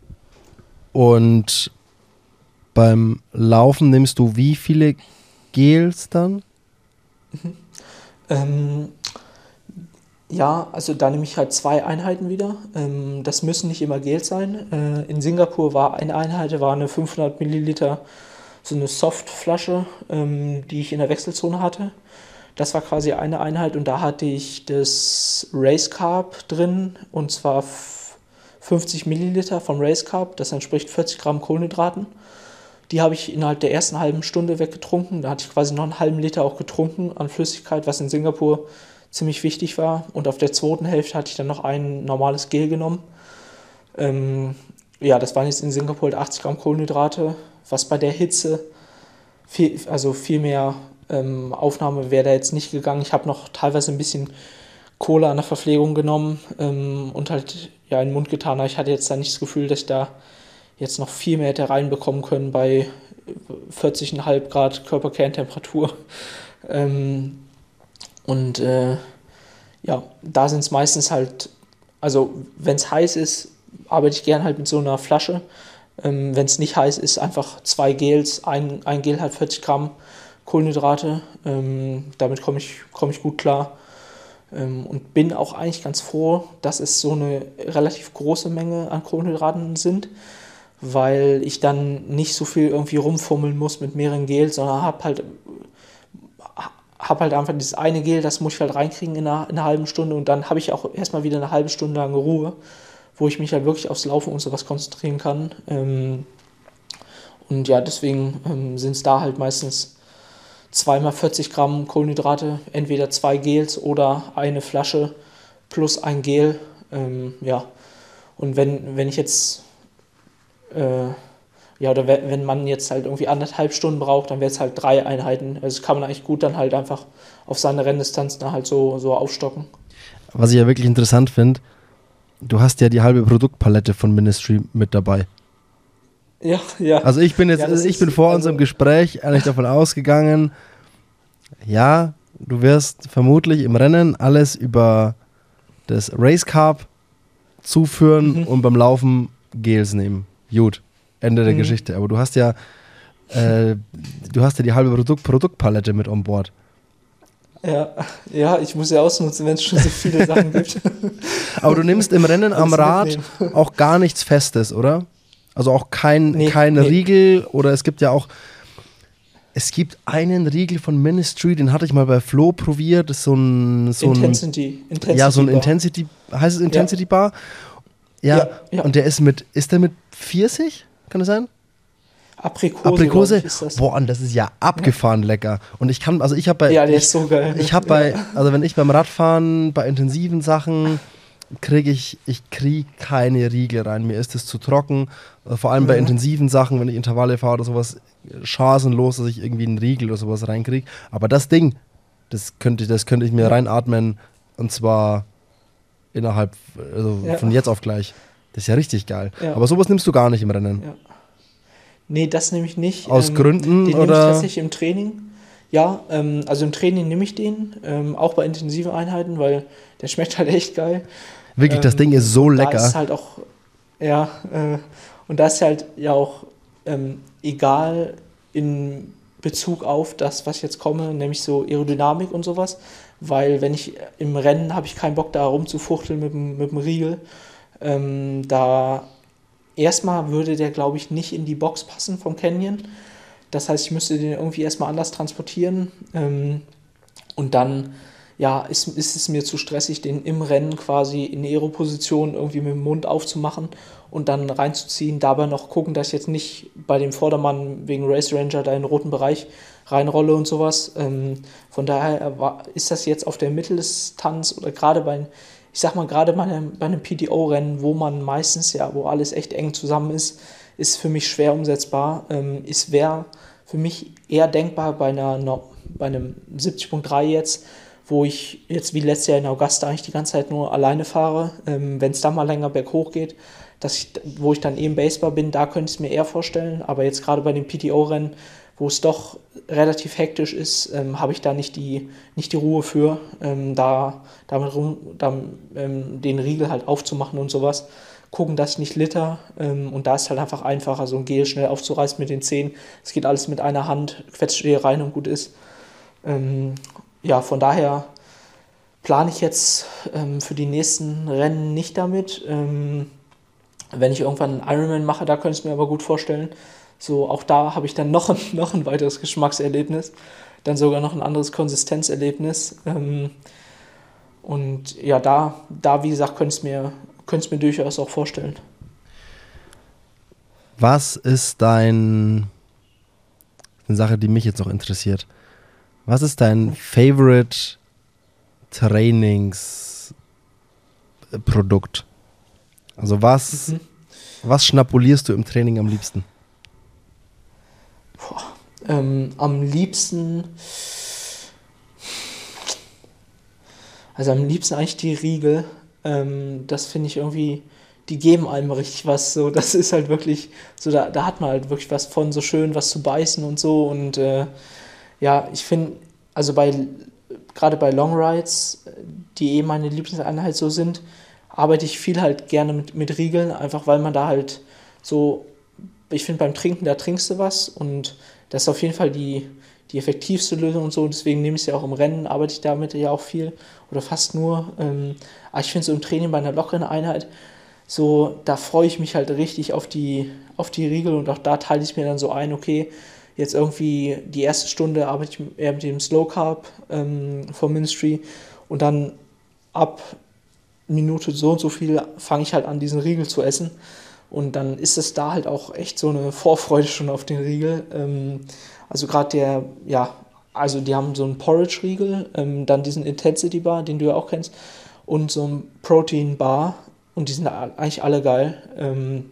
Speaker 1: Und beim Laufen nimmst du wie viele Gels dann?
Speaker 2: Mhm. Ähm, ja, also da nehme ich halt zwei Einheiten wieder. Ähm, das müssen nicht immer Gels sein. Äh, in Singapur war eine Einheit, war eine fünfhundert Milliliter, so eine Softflasche, ähm, die ich in der Wechselzone hatte. Das war quasi eine Einheit und da hatte ich das Race Carb drin und zwar fünfzig Milliliter vom Race Carb, das entspricht vierzig Gramm Kohlenhydraten. Die habe ich innerhalb der ersten halben Stunde weggetrunken. Da hatte ich quasi noch einen halben Liter auch getrunken an Flüssigkeit, was in Singapur ziemlich wichtig war. Und auf der zweiten Hälfte hatte ich dann noch ein normales Gel genommen. Ähm, ja, das waren jetzt in Singapur halt achtzig Gramm Kohlenhydrate, was bei der Hitze, viel, also viel mehr ähm, Aufnahme wäre da jetzt nicht gegangen. Ich habe noch teilweise ein bisschen Cola an der Verpflegung genommen ähm, und halt ja in den Mund getan. Aber ich hatte jetzt da nicht das Gefühl, dass ich da jetzt noch viel mehr hätte reinbekommen können bei vierzig Komma fünf Grad Körperkerntemperatur. Ähm, und äh, ja, da sind es meistens halt, also wenn es heiß ist, arbeite ich gern halt mit so einer Flasche. Ähm, wenn es nicht heiß ist, einfach zwei Gels, ein, ein Gel hat vierzig Gramm Kohlenhydrate. Ähm, damit komme ich, komm ich gut klar. Ähm, und bin auch eigentlich ganz froh, dass es so eine relativ große Menge an Kohlenhydraten sind, weil ich dann nicht so viel irgendwie rumfummeln muss mit mehreren Gels, sondern habe halt, hab halt einfach dieses eine Gel, das muss ich halt reinkriegen in einer, in einer halben Stunde und dann habe ich auch erstmal wieder eine halbe Stunde lang Ruhe, wo ich mich halt wirklich aufs Laufen und sowas konzentrieren kann. Ähm, und ja, deswegen ähm, sind es da halt meistens zweimal vierzig Gramm Kohlenhydrate, entweder zwei Gels oder eine Flasche plus ein Gel. Ähm, ja, und wenn, wenn ich jetzt Äh, ja, oder wenn man jetzt halt irgendwie anderthalb Stunden braucht, dann wäre es halt drei Einheiten. Also das kann man eigentlich gut dann halt einfach auf seine Renndistanz dann halt so, so aufstocken.
Speaker 1: Was ich ja wirklich interessant finde, du hast ja die halbe Produktpalette von Ministry mit dabei.
Speaker 2: Ja, ja.
Speaker 1: Also ich bin jetzt,
Speaker 2: ja,
Speaker 1: ich bin vor
Speaker 2: also
Speaker 1: unserem Gespräch eigentlich davon ausgegangen, ja, du wirst vermutlich im Rennen alles über das Race Carb zuführen mhm. und beim Laufen Gels nehmen. Gut, Ende der mhm. Geschichte. Aber du hast ja äh, du hast ja die halbe Produkt Produktpalette mit on board.
Speaker 2: Ja, ja, ich muss ja ausnutzen, wenn es schon so viele Sachen gibt.
Speaker 1: Aber du nimmst im Rennen am Rad mitnehmen. Auch gar nichts Festes, oder? Also auch kein, nee, kein nee. Riegel oder es gibt ja auch es gibt einen Riegel von Ministry, den hatte ich mal bei Flo probiert, das ist so ein so
Speaker 2: Intensity,
Speaker 1: ein,
Speaker 2: Intensity
Speaker 1: ja, so ein
Speaker 2: Bar.
Speaker 1: Intensity, heißt es Intensity ja. Bar? Ja, ja, ja, und der ist mit, ist der mit Pfirsich? Kann das sein?
Speaker 2: Aprikose.
Speaker 1: Aprikose? Ist das. Boah, und das ist ja abgefahren ja. lecker. Und ich kann, also ich habe bei.
Speaker 2: Ja, der
Speaker 1: ich,
Speaker 2: ist so geil.
Speaker 1: Ich habe bei, also wenn ich beim Radfahren, bei intensiven Sachen, kriege ich, ich kriege keine Riegel rein. Mir ist das zu trocken. Vor allem bei ja. intensiven Sachen, wenn ich Intervalle fahre oder sowas, chancenlos, dass ich irgendwie einen Riegel oder sowas reinkriege. Aber das Ding, das könnte, das könnte ich mir ja. reinatmen und zwar innerhalb, also ja. von jetzt auf gleich. Das ist ja richtig geil. Ja. Aber sowas nimmst du gar nicht im Rennen.
Speaker 2: Ja. Nee, das nehme ich nicht.
Speaker 1: Aus ähm, Gründen?
Speaker 2: Den
Speaker 1: oder?
Speaker 2: nehme ich tatsächlich im Training. Ja, ähm, also im Training nehme ich den, ähm, auch bei intensiven Einheiten, weil der schmeckt halt echt geil.
Speaker 1: Wirklich, ähm, das Ding ist so lecker.
Speaker 2: Da ist halt auch, ja, äh, und da ist halt ja auch ähm, egal in Bezug auf das, was ich jetzt komme, nämlich so Aerodynamik und sowas, weil wenn ich im Rennen habe ich keinen Bock da rumzufuchteln mit dem, mit dem Riegel. Ähm, da erstmal würde der, glaube ich, nicht in die Box passen vom Canyon. Das heißt, ich müsste den irgendwie erstmal anders transportieren. Ähm, und dann ja, ist, ist es mir zu stressig, den im Rennen quasi in Aero-Position irgendwie mit dem Mund aufzumachen und dann reinzuziehen. Dabei noch gucken, dass ich jetzt nicht bei dem Vordermann wegen Race Ranger da in den roten Bereich reinrolle und sowas. Ähm, von daher war, ist das jetzt auf der Mitteldistanz oder gerade bei, ich sag mal, gerade bei einem, bei einem P T O-Rennen, wo man meistens ja, wo alles echt eng zusammen ist, ist für mich schwer umsetzbar. Ähm, es wäre für mich eher denkbar bei, einer, bei einem siebzig Punkt drei jetzt, wo ich jetzt wie letztes Jahr in Augusta eigentlich die ganze Zeit nur alleine fahre. Ähm, wenn es dann mal länger berghoch geht, dass ich, wo ich dann eben Baseball bin, da könnte ich es mir eher vorstellen. Aber jetzt gerade bei den P T O-Rennen, wo es doch relativ hektisch ist, ähm, habe ich da nicht die, nicht die Ruhe für, ähm, da damit rum, da, ähm, den Riegel halt aufzumachen und sowas. Gucken, dass ich nicht litter. Ähm, und da ist halt einfach einfacher, so ein Gel schnell aufzureißen mit den Zehen. Es geht alles mit einer Hand, quetscht dir rein und gut ist. Ähm, ja, von daher plane ich jetzt ähm, für die nächsten Rennen nicht damit. Ähm, wenn ich irgendwann einen Ironman mache, da könnte ich es mir aber gut vorstellen. So, auch da habe ich dann noch ein, noch ein weiteres Geschmackserlebnis, dann sogar noch ein anderes Konsistenzerlebnis. Ähm, und ja, da, da wie gesagt, könnte ich es mir, könnte es mir durchaus auch vorstellen.
Speaker 1: Was ist dein, eine Sache, die mich jetzt noch interessiert, was ist dein Favorite Trainingsprodukt? Also was, mhm. was schnapulierst du im Training am liebsten?
Speaker 2: Boah, ähm, am liebsten, also am liebsten eigentlich die Riegel. Ähm, das finde ich irgendwie, die geben einem richtig was. So, das ist halt wirklich, so da, da hat man halt wirklich was von, so schön was zu beißen und so. Und äh, ja, ich finde, also bei gerade bei Long Rides, die eh meine Lieblingseinheit so sind, arbeite ich viel halt gerne mit, mit Riegeln, einfach weil man da halt so, ich finde beim Trinken, da trinkst du was und das ist auf jeden Fall die, die effektivste Lösung und so, deswegen nehme ich es ja auch im Rennen, arbeite ich damit ja auch viel oder fast nur. Ähm, aber ich finde so im Training bei einer lockeren Einheit, so, da freue ich mich halt richtig auf die, auf die Riegel und auch da teile ich mir dann so ein, okay, jetzt irgendwie die erste Stunde arbeite ich eher mit dem Slow Carb ähm, vom Ministry und dann ab Minute so und so viel fange ich halt an, diesen Riegel zu essen. Und dann ist es da halt auch echt so eine Vorfreude schon auf den Riegel. Ähm, also gerade der, ja, also die haben so einen Porridge-Riegel, ähm, dann diesen Intensity Bar, den du ja auch kennst, und so einen Protein Bar. Und die sind eigentlich alle geil. Ähm,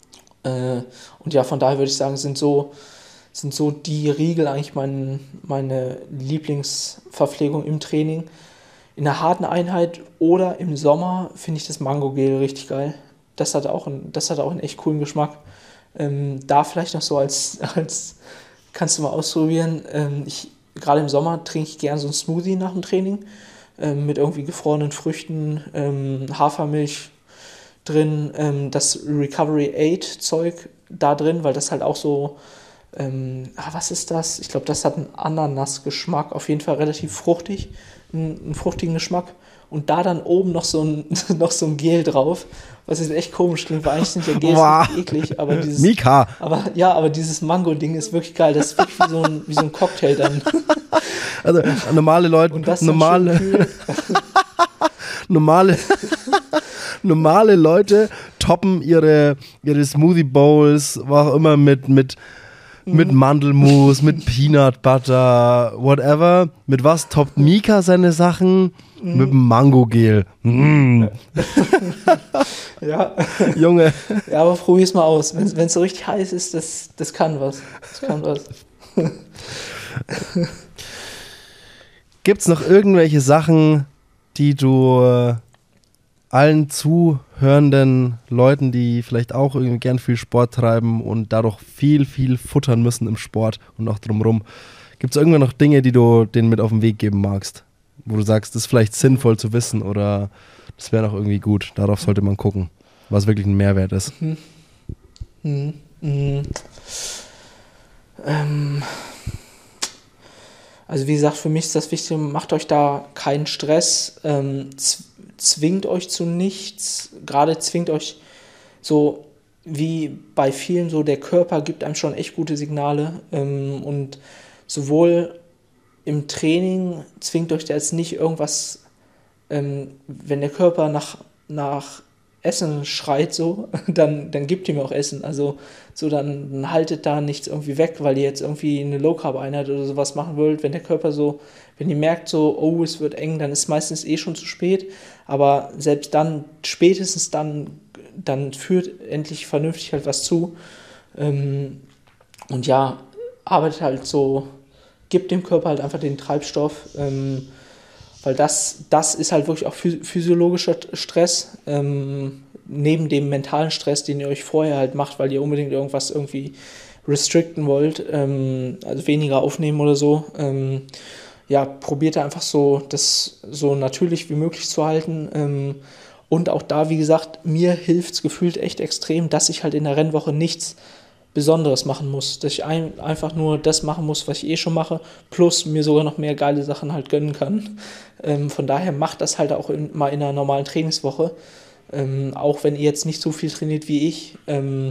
Speaker 2: äh, und ja, von daher würde ich sagen, sind so, sind so die Riegel eigentlich mein, meine Lieblingsverpflegung im Training. In einer harten Einheit oder im Sommer finde ich das Mango-Gel richtig geil. Das hat auch, ein, das hat auch einen echt coolen Geschmack. Ähm, da vielleicht noch so als, als kannst du mal ausprobieren. Ähm, ich, gerade im Sommer trinke ich gerne so einen Smoothie nach dem Training ähm, mit irgendwie gefrorenen Früchten, ähm, Hafermilch drin, ähm, das Recovery aid Zeug da drin, weil das halt auch so, ähm, ah, was ist das? Ich glaube, das hat einen Ananas-Geschmack, auf jeden Fall relativ fruchtig, einen, einen fruchtigen Geschmack. Und da dann oben noch so ein, noch so ein Gel drauf, was jetzt echt komisch klingt, weil eigentlich sind ja Gels nicht eklig, aber dieses,
Speaker 1: Mika.
Speaker 2: aber ja, aber dieses Mango-Ding ist wirklich geil, das ist wirklich wie so ein, wie so ein Cocktail dann.
Speaker 1: Also normale Leute, normale, normale, normale Leute toppen ihre, ihre Smoothie Bowls, was auch immer mit, mit Mit Mandelmus, mit Peanut Butter, whatever. Mit was toppt Mika seine Sachen? Mm. Mit dem Mango-Gel. Mm.
Speaker 2: Ja.
Speaker 1: Junge.
Speaker 2: Ja, aber probier's mal aus. Wenn es so richtig heiß ist, das, das kann was. Das kann was.
Speaker 1: Gibt's noch irgendwelche Sachen, die du äh, allen zuhörenden Leuten, die vielleicht auch irgendwie gern viel Sport treiben und dadurch viel, viel futtern müssen im Sport und auch drumherum. Gibt es irgendwann noch Dinge, die du denen mit auf den Weg geben magst? Wo du sagst, das ist vielleicht sinnvoll zu wissen oder das wäre noch irgendwie gut. Darauf sollte man gucken, was wirklich ein Mehrwert ist.
Speaker 2: Mhm. Mhm. Mhm. Ähm. Also wie gesagt, für mich ist das Wichtige, macht euch da keinen Stress, ähm, zwingt euch zu nichts, gerade zwingt euch so, wie bei vielen so, der Körper gibt einem schon echt gute Signale ähm, und sowohl im Training zwingt euch da jetzt nicht irgendwas, ähm, wenn der Körper nach, nach Essen schreit so, dann, dann gibt ihm auch Essen, also so, dann, dann haltet da nichts irgendwie weg, weil ihr jetzt irgendwie eine Low-Carb-Einheit oder sowas machen wollt, wenn der Körper so, wenn ihr merkt so, oh, es wird eng, dann ist meistens eh schon zu spät, aber selbst dann, spätestens dann, dann führt endlich vernünftig halt was zu ähm, und ja, arbeitet halt so, gibt dem Körper halt einfach den Treibstoff, ähm, weil das, das ist halt wirklich auch physiologischer Stress, ähm, neben dem mentalen Stress, den ihr euch vorher halt macht, weil ihr unbedingt irgendwas irgendwie restricten wollt, ähm, also weniger aufnehmen oder so. Ähm, ja, probiert da einfach so, das so natürlich wie möglich zu halten. Ähm, und auch da, wie gesagt, mir hilft es gefühlt echt extrem, dass ich halt in der Rennwoche nichts Besonderes machen muss. Dass ich ein, einfach nur das machen muss, was ich eh schon mache, plus mir sogar noch mehr geile Sachen halt gönnen kann. Ähm, von daher macht das halt auch in, mal in einer normalen Trainingswoche. Ähm, auch wenn ihr jetzt nicht so viel trainiert wie ich. Ähm,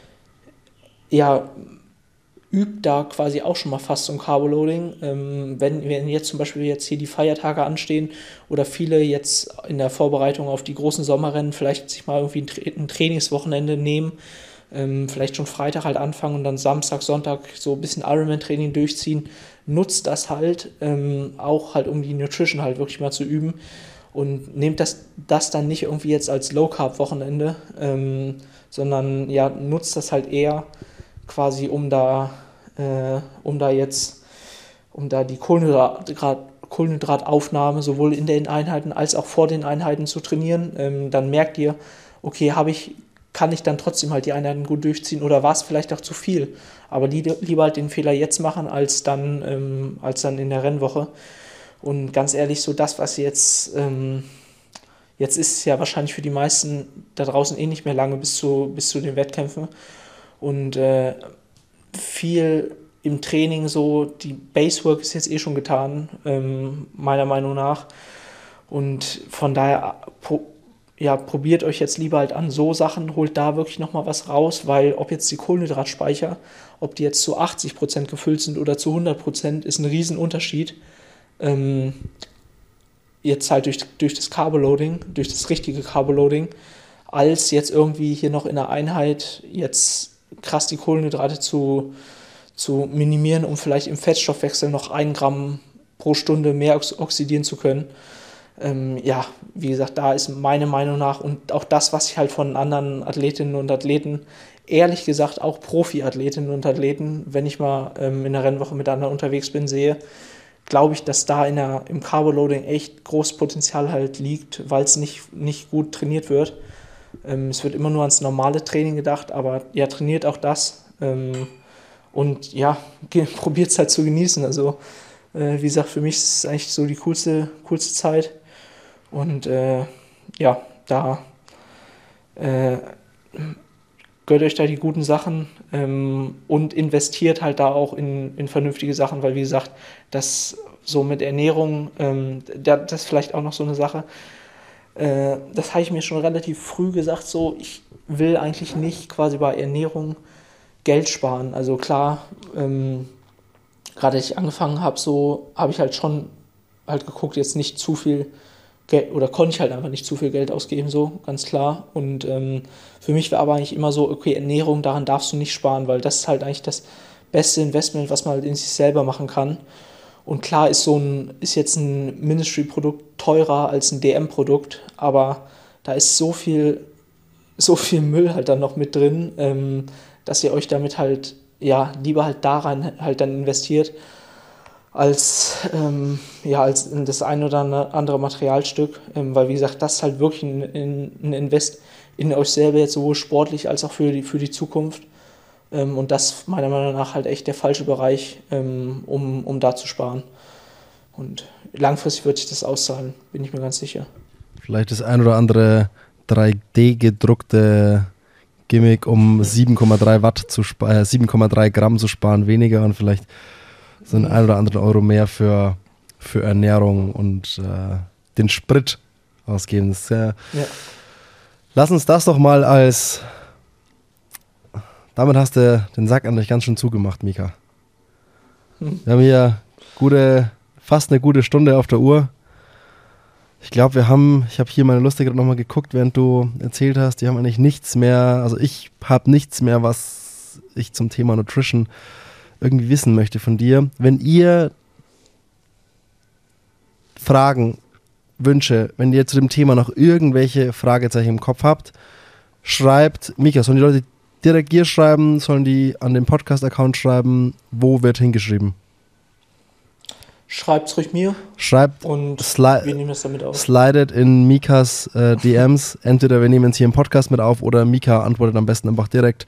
Speaker 2: ja, übt da quasi auch schon mal fast so ein Carboloading. Ähm, wenn, wenn jetzt zum Beispiel jetzt hier die Feiertage anstehen oder viele jetzt in der Vorbereitung auf die großen Sommerrennen vielleicht sich mal irgendwie ein, Tra- ein Trainingswochenende nehmen, ähm, vielleicht schon Freitag halt anfangen und dann Samstag, Sonntag so ein bisschen Ironman-Training durchziehen, nutzt das halt, ähm, auch halt um die Nutrition halt wirklich mal zu üben und nehmt das, das dann nicht irgendwie jetzt als Low-Carb-Wochenende, ähm, sondern ja, nutzt das halt eher quasi um da äh, um da jetzt um da die Kohlenhydrat, Kohlenhydrataufnahme sowohl in den Einheiten als auch vor den Einheiten zu trainieren. Ähm, dann merkt ihr, okay, habe ich, kann ich dann trotzdem halt die Einheiten gut durchziehen oder war es vielleicht auch zu viel? Aber li- lieber halt den Fehler jetzt machen, als dann, ähm, als dann in der Rennwoche. Und ganz ehrlich, so das, was jetzt, ähm, jetzt ist ja wahrscheinlich für die meisten da draußen eh nicht mehr lange bis zu, bis zu den Wettkämpfen. Und äh, viel im Training so, die Basework ist jetzt eh schon getan, ähm, meiner Meinung nach. Und von daher, pro, ja, probiert euch jetzt lieber halt an so Sachen, holt da wirklich nochmal was raus, weil ob jetzt die Kohlenhydratspeicher, ob die jetzt zu achtzig Prozent gefüllt sind oder zu hundert Prozent, ist ein Riesenunterschied. Ähm, jetzt halt durch, durch das Carboloading, durch das richtige Carboloading, als jetzt irgendwie hier noch in der Einheit jetzt krass die Kohlenhydrate zu, zu minimieren, um vielleicht im Fettstoffwechsel noch ein Gramm pro Stunde mehr ox- oxidieren zu können. Ähm, ja, wie gesagt, da ist meine Meinung nach und auch das, was ich halt von anderen Athletinnen und Athleten, ehrlich gesagt auch Profi-Athletinnen und Athleten, wenn ich mal ähm, in der Rennwoche mit anderen unterwegs bin, sehe, glaube ich, dass da in der, im Carboloading echt großes Potenzial halt liegt, weil es nicht, nicht gut trainiert wird. Ähm, es wird immer nur ans normale Training gedacht, aber ja, trainiert auch das. Ähm, und ja, probiert es halt zu genießen. Also, äh, wie gesagt, für mich ist es eigentlich so die coolste, coolste Zeit. Und äh, ja, da äh, gönnt euch da die guten Sachen ähm, und investiert halt da auch in, in vernünftige Sachen, weil wie gesagt, das so mit Ernährung, ähm, das ist vielleicht auch noch so eine Sache, äh, das habe ich mir schon relativ früh gesagt, so, ich will eigentlich nicht quasi bei Ernährung Geld sparen. Also klar, ähm, gerade als ich angefangen habe, so habe ich halt schon halt geguckt, jetzt nicht zu viel Geld, oder konnte ich halt einfach nicht zu viel Geld ausgeben, so, ganz klar. Und ähm, für mich war aber eigentlich immer so, okay, Ernährung, daran darfst du nicht sparen, weil das ist halt eigentlich das beste Investment, was man halt in sich selber machen kann. Und klar ist so ein, ist jetzt ein Ministry-Produkt teurer als ein D M-Produkt, aber da ist so viel, so viel Müll halt dann noch mit drin, ähm, dass ihr euch damit halt, ja, lieber halt da rein halt dann investiert, als, ähm, ja, als in das ein oder andere Materialstück, ähm, weil wie gesagt, das ist halt wirklich ein, ein Invest in euch selber, jetzt sowohl sportlich als auch für die, für die Zukunft. Ähm, und das meiner Meinung nach halt echt der falsche Bereich, ähm, um, um da zu sparen. Und langfristig wird sich das auszahlen, bin ich mir ganz sicher.
Speaker 1: Vielleicht das ein oder andere drei D gedruckte Gimmick, um sieben Komma drei Watt zu spa- äh, sieben Komma drei Gramm zu sparen, weniger und vielleicht so einen ein oder anderen Euro mehr für, für Ernährung und äh, den Sprit ausgeben. Das ist, äh,
Speaker 2: Ja.
Speaker 1: Lass uns das doch mal als... Damit hast du den Sack an dich ganz schön zugemacht, Mika.
Speaker 2: Hm.
Speaker 1: Wir haben hier gute, fast eine gute Stunde auf der Uhr. Ich glaube, wir haben, ich habe hier meine Liste gerade nochmal geguckt, während du erzählt hast, die haben eigentlich nichts mehr, also ich habe nichts mehr, was ich zum Thema Nutrition irgendwie wissen möchte von dir. Wenn ihr Fragen, Wünsche, wenn ihr zu dem Thema noch irgendwelche Fragezeichen im Kopf habt, schreibt, Mika, sollen die Leute direkt dir schreiben, sollen die an den Podcast-Account schreiben, wo wird hingeschrieben?
Speaker 2: Schreibt's ruhig mir.
Speaker 1: Schreibt
Speaker 2: und
Speaker 1: sli-
Speaker 2: wir nehmen das damit auf.
Speaker 1: Slidet in Mikas äh, D Ms. Entweder wir nehmen es hier im Podcast mit auf oder Mika antwortet am besten einfach direkt.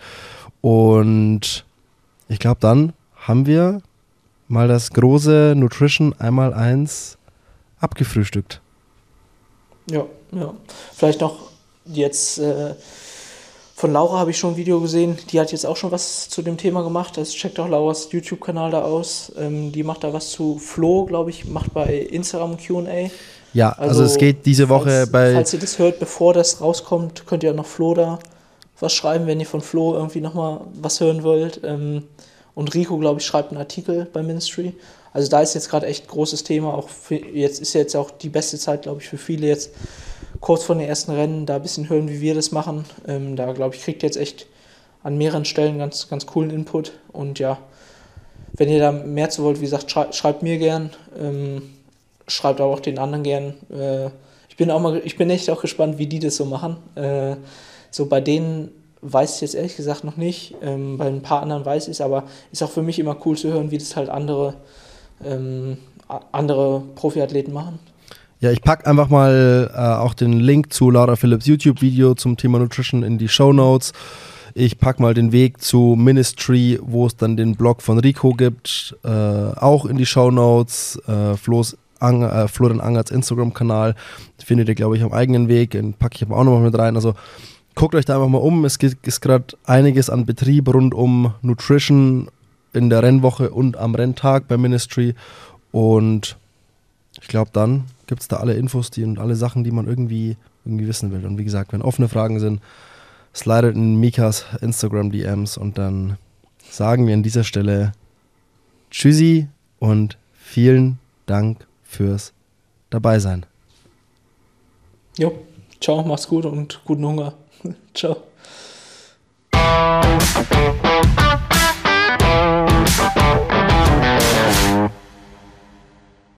Speaker 1: Und ich glaube, dann haben wir mal das große Nutrition einmal eins abgefrühstückt.
Speaker 2: Ja, ja. Vielleicht noch jetzt äh, von Laura habe ich schon ein Video gesehen, die hat jetzt auch schon was zu dem Thema gemacht. Das checkt auch Lauras YouTube-Kanal da aus. Ähm, die macht da was zu Flo, glaube ich, macht bei Instagram Q und A.
Speaker 1: Ja, also, also es geht diese Woche
Speaker 2: falls,
Speaker 1: bei...
Speaker 2: Falls ihr das hört, bevor das rauskommt, könnt ihr auch noch Flo da was schreiben, wenn ihr von Flo irgendwie nochmal was hören wollt. Ähm, und Rico, glaube ich, schreibt einen Artikel bei Ministry. Also da ist jetzt gerade echt großes Thema. Auch für, jetzt ist jetzt auch die beste Zeit, glaube ich, für viele jetzt kurz vor den ersten Rennen da ein bisschen hören, wie wir das machen. Ähm, da, glaube ich, kriegt ihr jetzt echt an mehreren Stellen ganz, ganz coolen Input. Und ja, wenn ihr da mehr zu wollt, wie gesagt, schrei- schreibt mir gern. Ähm, schreibt aber auch den anderen gern. Äh, ich bin auch mal, ich bin echt auch gespannt, wie die das so machen. Äh, so bei denen weiß ich jetzt ehrlich gesagt noch nicht. Ähm, bei ein paar anderen weiß ich es, aber ist auch für mich immer cool zu hören, wie das halt andere, ähm, andere Profiathleten machen.
Speaker 1: Ja, ich packe einfach mal äh, auch den Link zu Laura Philipps YouTube-Video zum Thema Nutrition in die Shownotes. Ich packe mal den Weg zu Ministry, wo es dann den Blog von Rico gibt, äh, auch in die Shownotes. Äh, Flo's Ang- äh, Florian Angerts Instagram-Kanal findet ihr, glaube ich, am eigenen Weg. Den packe ich aber auch nochmal mit rein. Also guckt euch da einfach mal um. Es gibt, ist gerade einiges an Betrieb rund um Nutrition in der Rennwoche und am Renntag bei Ministry. Und ich glaube, dann gibt es da alle Infos die, und alle Sachen, die man irgendwie, irgendwie wissen will. Und wie gesagt, wenn offene Fragen sind, slidet in Mikas Instagram-D Ms und dann sagen wir an dieser Stelle Tschüssi und vielen Dank fürs Dabeisein.
Speaker 2: Jo, ciao, mach's gut und guten Hunger. Ciao.